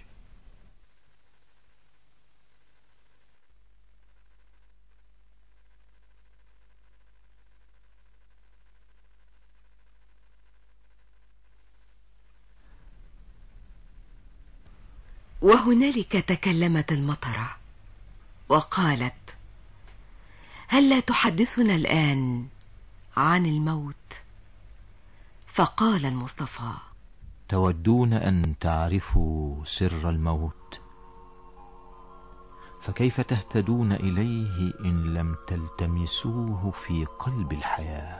وهنالك تكلمت المطرة وقالت: هل لا تحدثنا الآن عن الموت؟ فقال المصطفى: تودون أن تعرفوا سر الموت؟ فكيف تهتدون إليه إن لم تلتمسوه في قلب الحياة؟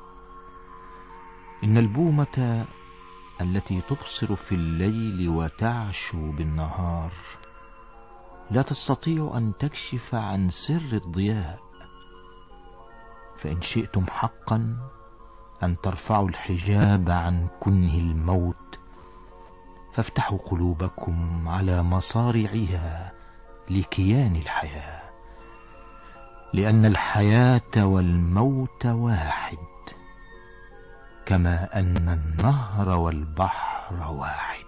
إن البومة التي تبصر في الليل وتعشو بالنهار لا تستطيع أن تكشف عن سر الضياء. فإن شئتم حقا أن ترفعوا الحجاب عن كنه الموت فافتحوا قلوبكم على مصارعها لكيان الحياة، لأن الحياة والموت واحد، كما أن النهر والبحر واحد.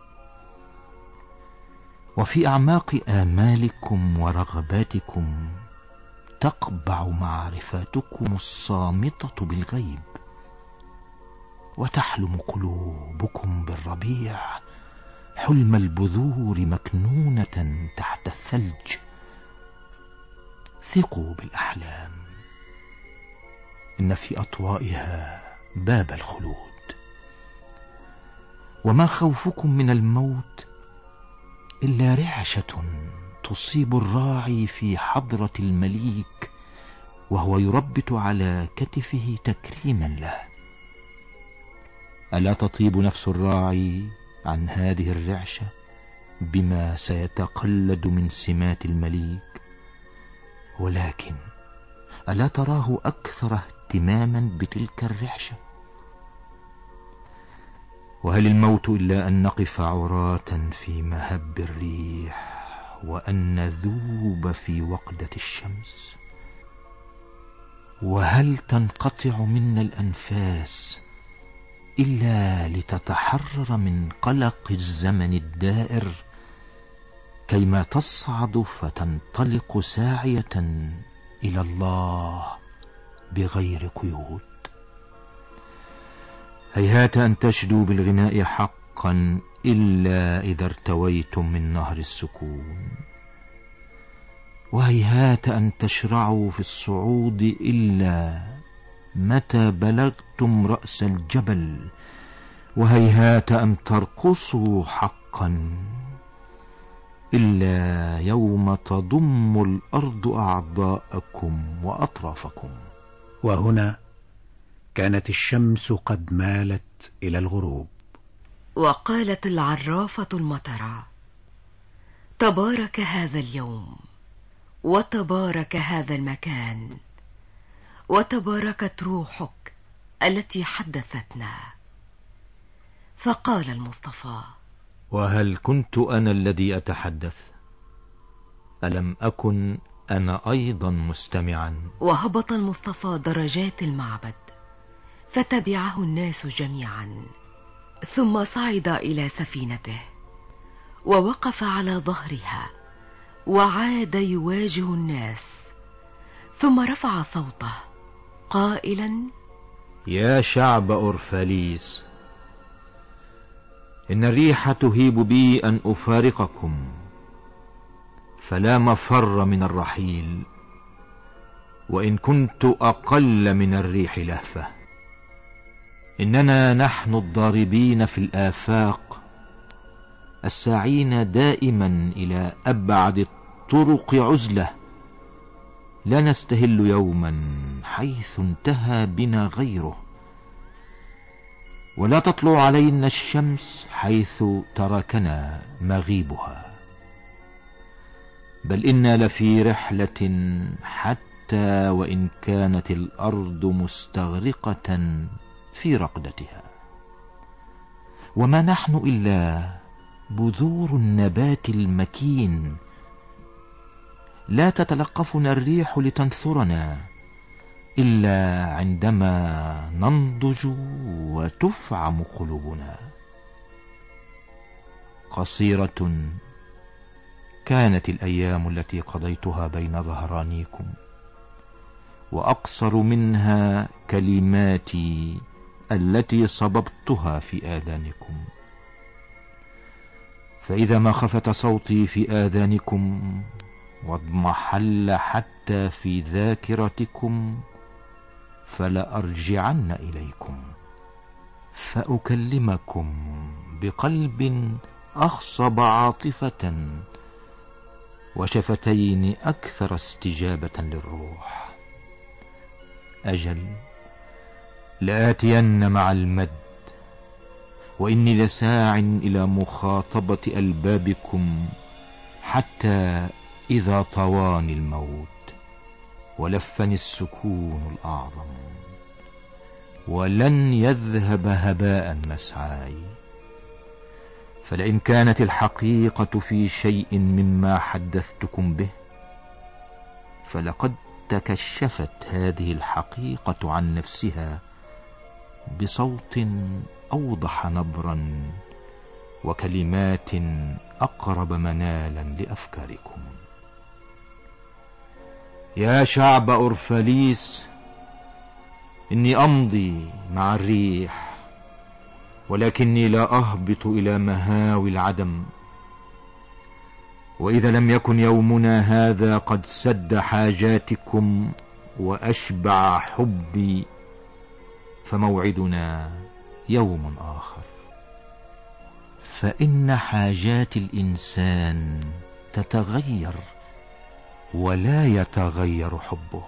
وفي أعماق آمالكم ورغباتكم تقبع معرفاتكم الصامتة بالغيب، وتحلم قلوبكم بالربيع حلم البذور مكنونة تحت الثلج. ثقوا بالأحلام، إن في أطوائها باب الخلود. وما خوفكم من الموت إلا رعشة تصيب الراعي في حضرة المليك وهو يربت على كتفه تكريما له. ألا تطيب نفس الراعي عن هذه الرعشة بما سيتقلد من سمات المليك؟ ولكن ألا تراه أكثر اهتماما بتلك الرعشة؟ وهل الموت إلا أن نقف عراة في مهب الريح وأن نذوب في وقدة الشمس؟ وهل تنقطع منا الأنفاس إلا لتتحرر من قلق الزمن الدائر كيما تصعد فتنطلق ساعية إلى الله بغير قيود؟ هيهات أن تشدوا بالغناء حقا إلا إذا ارتويتم من نهر السكون، وهيهات أن تشرعوا في الصعود إلا متى بلغتم رأس إلا يوم تضم الأرض أعضاءكم وأطرافكم. وهنا كانت الشمس قد مالت إلى الغروب. وقالت العرافة المطرة: تبارك هذا اليوم، وتبارك هذا المكان، وتباركت روحك التي حدثتنا. فقال المصطفى: وهل كنت أنا الذي أتحدث؟ ألم أكن أنا أيضا مستمعا؟ وهبط المصطفى درجات المعبد، فتبعه الناس جميعا، ثم صعد إلى سفينته ووقف على ظهرها، وعاد يواجه الناس، ثم رفع صوته قائلا: يا شعب أورفاليس، إن الريح تهيب بي أن أفارقكم، فلا مفر من الرحيل، وإن كنت أقل من الريح لهفة. إننا نحن الضاربين في الآفاق، الساعين دائما إلى أبعد الطرق عزلة، لا نستهل يوما حيث انتهى بنا غيره، ولا تطلع علينا الشمس حيث تركنا مغيبها، بل إنا لفي رحلة، حتى وإن كانت الأرض مستغرقة في رقدتها. وما نحن إلا بذور النبات المكين، لا تتلقفنا الريح لتنثرنا إلا عندما ننضج وتفعم قلوبنا. قصيرة كانت الأيام التي قضيتها بين ظهرانيكم، وأقصر منها كلماتي التي صببتها في آذانكم. فإذا ما خفت صوتي في آذانكم واضمحل حتى في ذاكرتكم، فلأرجعن إليكم فأكلمكم بقلب أخصب عاطفة وشفتين أكثر استجابة للروح. أجل لآتين مع المد، وإني لساع إلى مخاطبة ألبابكم، حتى إذا طواني الموت ولفني السكون الأعظم، ولن يذهب هباء مسعاي. فلئن كانت الحقيقة في شيء مما حدثتكم به، فلقد تكشفت هذه الحقيقة عن نفسها بصوت أوضح نبرا وكلمات أقرب منالا لأفكاركم. يا شعب أورفاليس، إني أمضي مع الريح، ولكني لا أهبط إلى مهاوي العدم. وإذا لم يكن يومنا هذا قد سد حاجاتكم وأشبع حبي، فموعدنا يوم آخر. فإن حاجات الإنسان تتغير ولا يتغير حبه،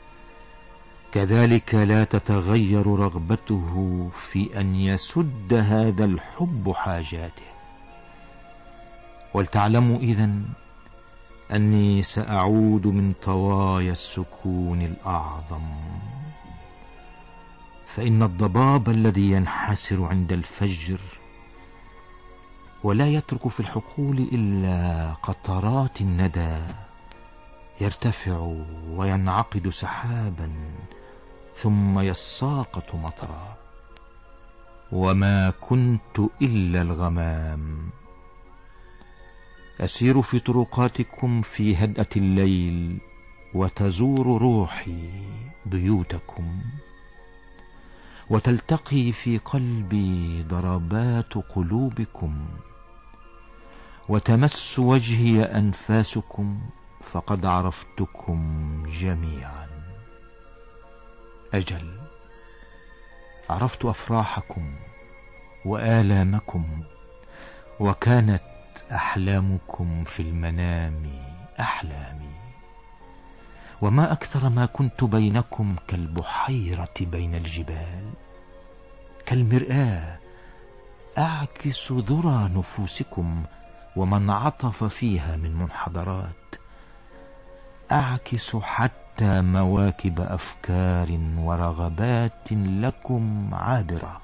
كذلك لا تتغير رغبته في أن يسد هذا الحب حاجاته. ولتعلموا إذن أني سأعود من طوايا السكون الأعظم. فإن الضباب الذي ينحسر عند الفجر ولا يترك في الحقول إلا قطرات الندى يرتفع وينعقد سحابا ثم يساقط مطرا، وما كنت إلا الغمام أسير في طرقاتكم في هدأة الليل، وتزور روحي بيوتكم، وتلتقي في قلبي ضربات قلوبكم، وتمس وجهي أنفاسكم، فقد عرفتكم جميعا. أجل عرفت أفراحكم وآلامكم، وكانت أحلامكم في المنام أحلامي، وما أكثر ما كنت بينكم كالبحيرة بين الجبال، كالمرآة أعكس ذرى نفوسكم ومن عطف فيها من منحدرات، أعكس حتى مواكب أفكار ورغبات لكم عابرة.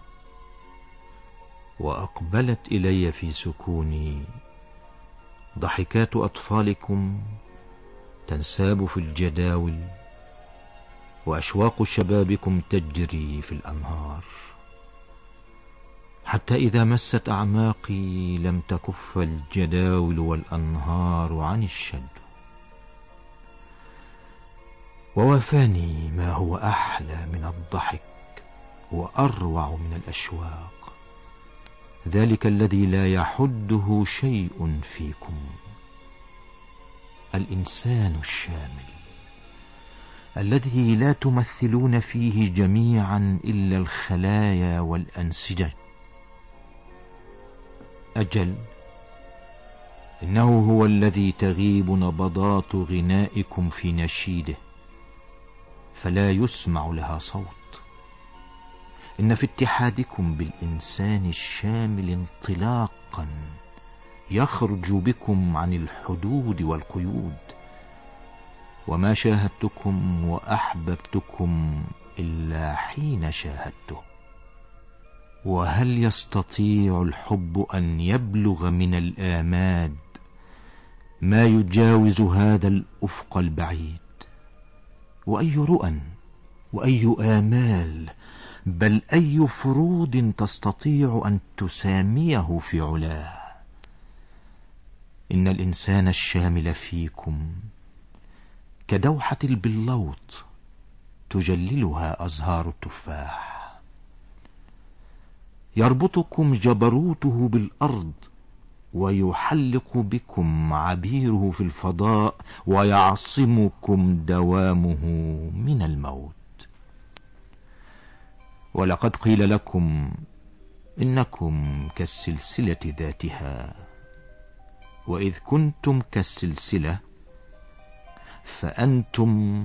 وأقبلت إلي في سكوني ضحكات أطفالكم تنساب في الجداول، وأشواق شبابكم تجري في الأنهار، حتى إذا مست أعماقي لم تكف الجداول والأنهار عن الشد. ووفاني ما هو أحلى من الضحك وأروع من الأشواق، ذلك الذي لا يحده شيء فيكم، الإنسان الشامل الذي لا تمثلون فيه جميعا إلا الخلايا والأنسجة. أجل، إنه هو الذي تغيب نبضات غنائكم في نشيده فلا يسمع لها صوت. إن في اتحادكم بالإنسان الشامل انطلاقا يخرج بكم عن الحدود والقيود، وما شاهدتكم وأحببتكم إلا حين شاهدته. وهل يستطيع الحب أن يبلغ من الآماد ما يجاوز هذا الأفق البعيد؟ وأي رؤى وأي آمال، بل أي فروض تستطيع أن تساميه في علاه؟ إن الإنسان الشامل فيكم كدوحة البلوط تجللها أزهار التفاح، يربطكم جبروته بالأرض ويحلق بكم عبيره في الفضاء، ويعصمكم دوامه من الموت. ولقد قيل لكم إنكم كالسلسلة ذاتها، وإذ كنتم كالسلسلة فأنتم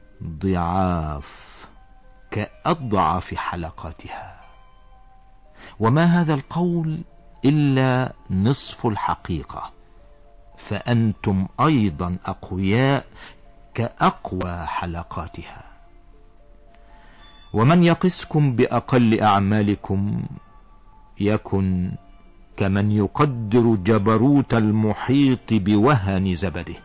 ضعاف كأضعف حلقاتها. وما هذا القول إلا نصف الحقيقة، فأنتم أيضا أقوياء كأقوى حلقاتها. ومن يقسكم بأقل أعمالكم يكن كمن يقدر جبروت المحيط بوهن زبده.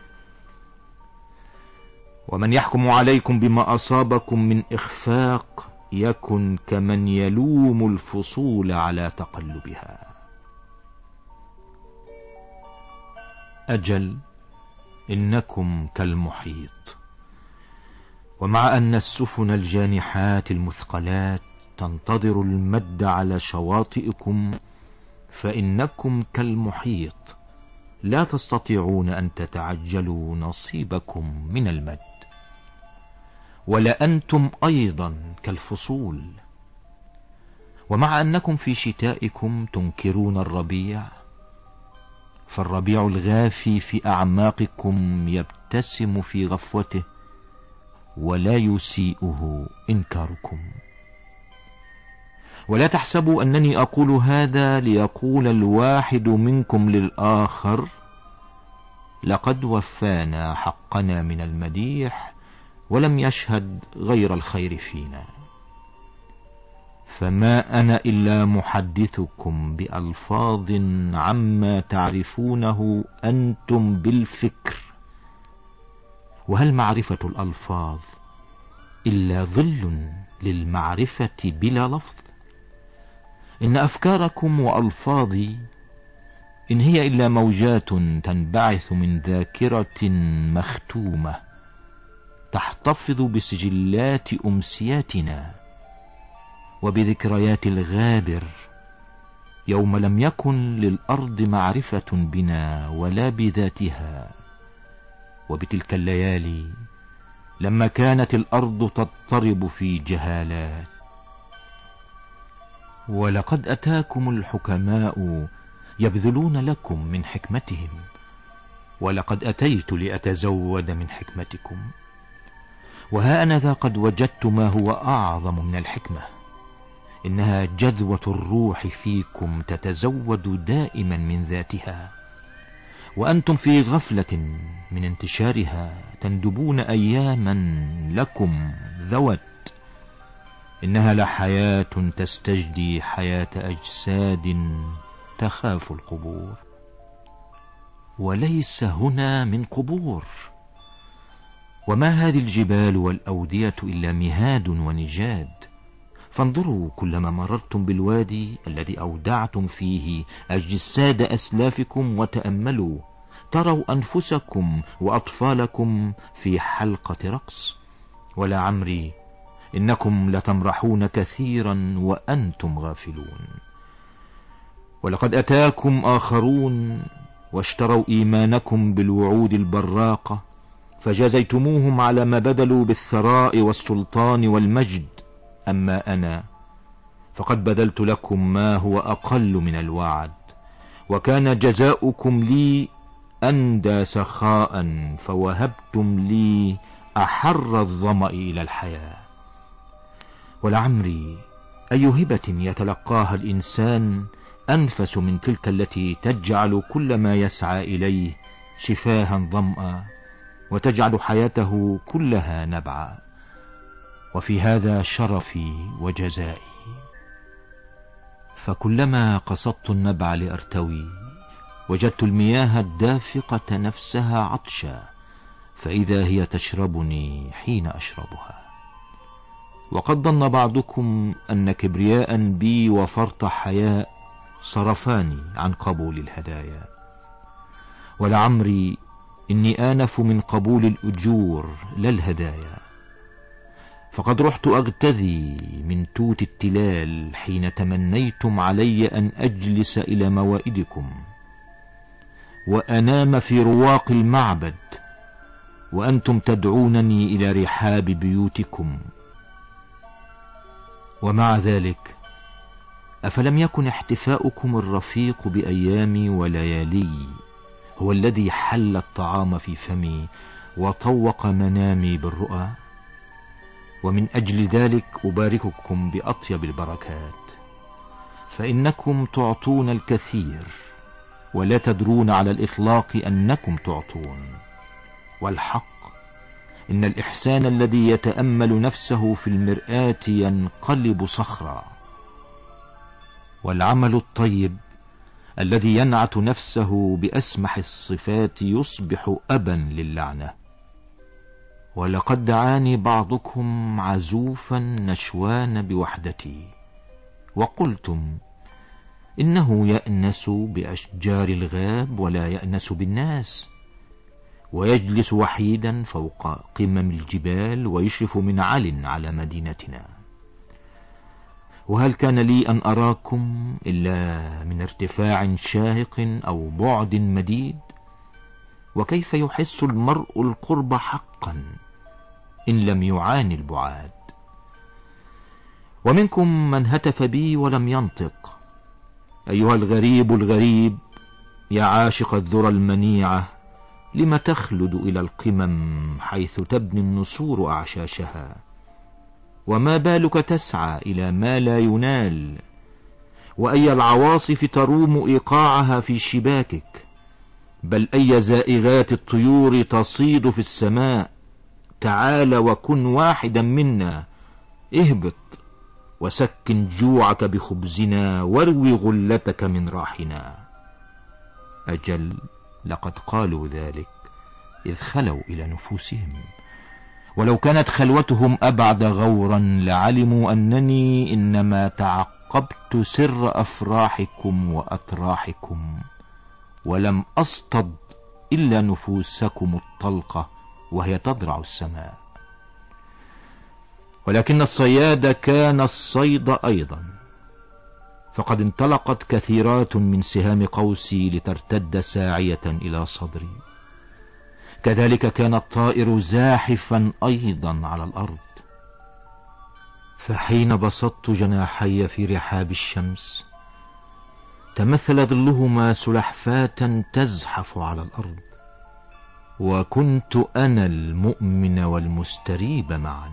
ومن يحكم عليكم بما أصابكم من إخفاق يكن كمن يلوم الفصول على تقلبها. أجل، إنكم كالمحيط، ومع أن السفن الجانحات المثقلات تنتظر المد على شواطئكم، فإنكم كالمحيط لا تستطيعون أن تتعجلوا نصيبكم من المد. ولا أنتم أيضا كالفصول، ومع أنكم في شتائكم تنكرون الربيع، فالربيع الغافي في أعماقكم يبتسم في غفوته ولا يسيئه إنكاركم. ولا تحسبوا أنني أقول هذا ليقول الواحد منكم للآخر لقد وفانا حقنا من المديح ولم يشهد غير الخير فينا. فما أنا إلا محدثكم بألفاظ عما تعرفونه أنتم بالفكر. وهل معرفة الألفاظ إلا ظل للمعرفة بلا لفظ؟ إن أفكاركم وألفاظي إن هي إلا موجات تنبعث من ذاكرة مختومة تحتفظ بسجلات أمسياتنا وبذكريات الغابر يوم لم يكن للأرض معرفة بنا ولا بذاتها، وبتلك الليالي لما كانت الأرض تضطرب في جهالات. ولقد أتاكم الحكماء يبذلون لكم من حكمتهم، ولقد أتيت لأتزود من حكمتكم. وها أنا ذا قد وجدت ما هو أعظم من الحكمة، إنها جذوة الروح فيكم تتزود دائما من ذاتها، وأنتم في غفلة من انتشارها تندبون أياما لكم ذوت. إنها لحياة تستجدي حياة أجساد تخاف القبور، وليس هنا من قبور. وما هذه الجبال والأودية إلا مهاد ونجاد. فانظروا كلما مررتم بالوادي الذي أودعتم فيه أجساد أسلافكم وتأملوا، تروا أنفسكم وأطفالكم في حلقة رقص. ولعمري إنكم لتمرحون كثيرا وأنتم غافلون. ولقد أتاكم آخرون واشتروا إيمانكم بالوعود البراقة، فجازيتموهم على ما بذلوا بالثراء والسلطان والمجد. أما أنا فقد بذلت لكم ما هو أقل من الوعد، وكان جزاؤكم لي أندى سخاء، فوهبتم لي أحر الظمأ إلى الحياة. ولعمري أي هبة يتلقاها الإنسان أنفس من تلك التي تجعل كل ما يسعى إليه شفاها ضمأ، وتجعل حياته كلها نبعا. وفي هذا شرفي وجزائي. فكلما قصدت النبع لأرتوي وجدت المياه الدافقة نفسها عطشا، فإذا هي تشربني حين أشربها. وقد ظن بعضكم أن كبرياء بي وفرط حياء صرفاني عن قبول الهدايا. ولعمري إني آنف من قبول الأجور لا الهدايا، فقد رحت أغتذي من توت التلال حين تمنيتم علي أن أجلس إلى موائدكم، وأنام في رواق المعبد، وأنتم تدعونني إلى رحاب بيوتكم. ومع ذلك أفلم يكن احتفاؤكم الرفيق بأيامي وليالي هو الذي حل الطعام في فمي وطوق منامي بالرؤى؟ ومن أجل ذلك أبارككم بأطيب البركات، فإنكم تعطون الكثير ولا تدرون على الإطلاق أنكم تعطون. والحق إن الإحسان الذي يتأمل نفسه في المرآة ينقلب صخرا، والعمل الطيب الذي ينعت نفسه بأسمح الصفات يصبح أبا للعنة. ولقد دعاني بعضكم عزوفا نشوان بوحدتي، وقلتم إنه يأنس بأشجار الغاب ولا يأنس بالناس، ويجلس وحيدا فوق قمم الجبال ويشرف من عل على مدينتنا. وهل كان لي أن أراكم إلا من ارتفاع شاهق أو بعد مديد؟ وكيف يحس المرء القرب حقا إن لم يعاني البعاد؟ ومنكم من هتف بي ولم ينطق: أيها الغريب الغريب يا عاشق الذرى المنيعة، لم تخلد إلى القمم حيث تبني النسور أعشاشها؟ وما بالك تسعى إلى ما لا ينال؟ وأي العواصف تروم إيقاعها في شباكك؟ بل أي زائغات الطيور تصيد في السماء؟ تعال وكن واحدا منا، اهبط وسكن جوعك بخبزنا، واروي غلتك من راحنا. أجل لقد قالوا ذلك إذ خلوا إلى نفوسهم، ولو كانت خلوتهم أبعد غورا لعلموا أنني إنما تعقبت سر أفراحكم وأتراحكم، ولم أصطد إلا نفوسكم الطلقة وهي تضرع السماء. ولكن الصياد كان الصيد أيضا، فقد انطلقت كثيرات من سهام قوسي لترتد ساعية إلى صدري. كذلك كان الطائر زاحفا أيضا على الأرض. فحين بسطت جناحي في رحاب الشمس تمثل ظلهما سلحفاة تزحف على الأرض، وكنت أنا المؤمن والمستريب معا.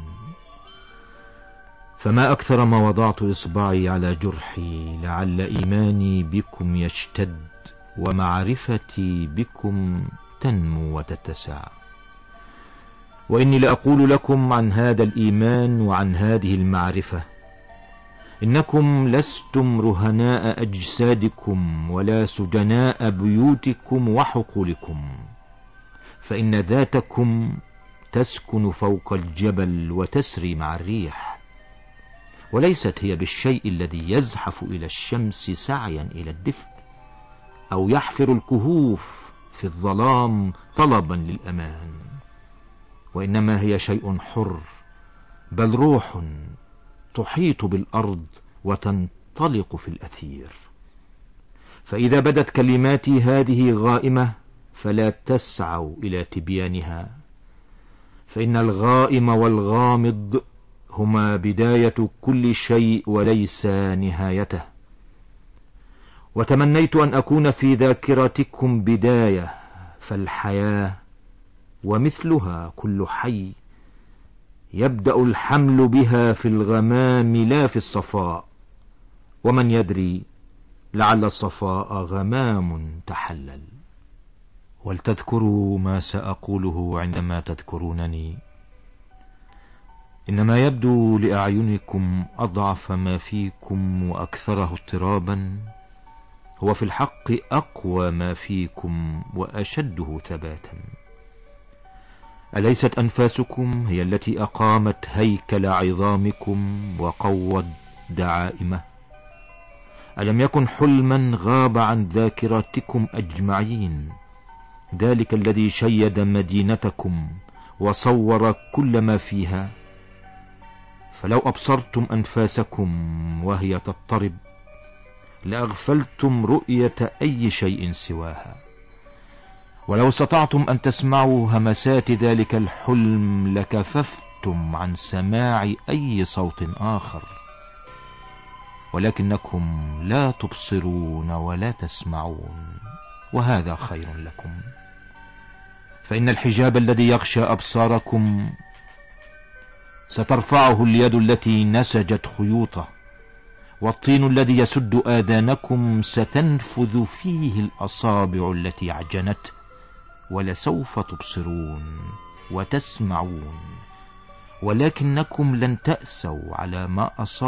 فما أكثر ما وضعت إصبعي على جرحي لعل إيماني بكم يشتد ومعرفتي بكم تنمو وتتسع. وإني لأقول لكم عن هذا الإيمان وعن هذه المعرفة: إنكم لستم رهناء أجسادكم ولا سجناء بيوتكم وحقولكم، فإن ذاتكم تسكن فوق الجبل وتسري مع الريح، وليست هي بالشيء الذي يزحف إلى الشمس سعيا إلى الدفء، أو يحفر الكهوف في الظلام طلبا للأمان، وإنما هي شيء حر، بل روح تحيط بالأرض وتنطلق في الأثير. فإذا بدت كلماتي هذه غائمة فلا تسعوا إلى تبيانها، فإن الغائم والغامض هما بداية كل شيء وليس نهايته. وتمنيت أن أكون في ذاكرتكم بداية، فالحياة ومثلها كل حي يبدأ الحمل بها في الغمام لا في الصفاء، ومن يدري لعل الصفاء غمام تحلل. ولتذكروا ما سأقوله عندما تذكرونني. إنما يبدو لأعينكم أضعف ما فيكم وأكثره اضطرابا، هو في الحق أقوى ما فيكم وأشده ثباتا. أليست أنفاسكم هي التي أقامت هيكل عظامكم وقوت دعائمه؟ ألم يكن حلما غاب عن ذاكرتكم أجمعين ذلك الذي شيد مدينتكم وصور كل ما فيها؟ فلو أبصرتم أنفاسكم وهي تضطرب لأغفلتم رؤية أي شيء سواها، ولو استطعتم أن تسمعوا همسات ذلك الحلم لكففتم عن سماع أي صوت آخر، ولكنكم لا تبصرون ولا تسمعون، وهذا خير لكم، فإن الحجاب الذي يغشى أبصاركم سترفعه اليد التي نسجت خيوطه، والطين الذي يسد آذانكم ستنفذ فيه الأصابع التي عجنته، ولسوف تبصرون وتسمعون، ولكنكم لن تأسوا على ما أصاب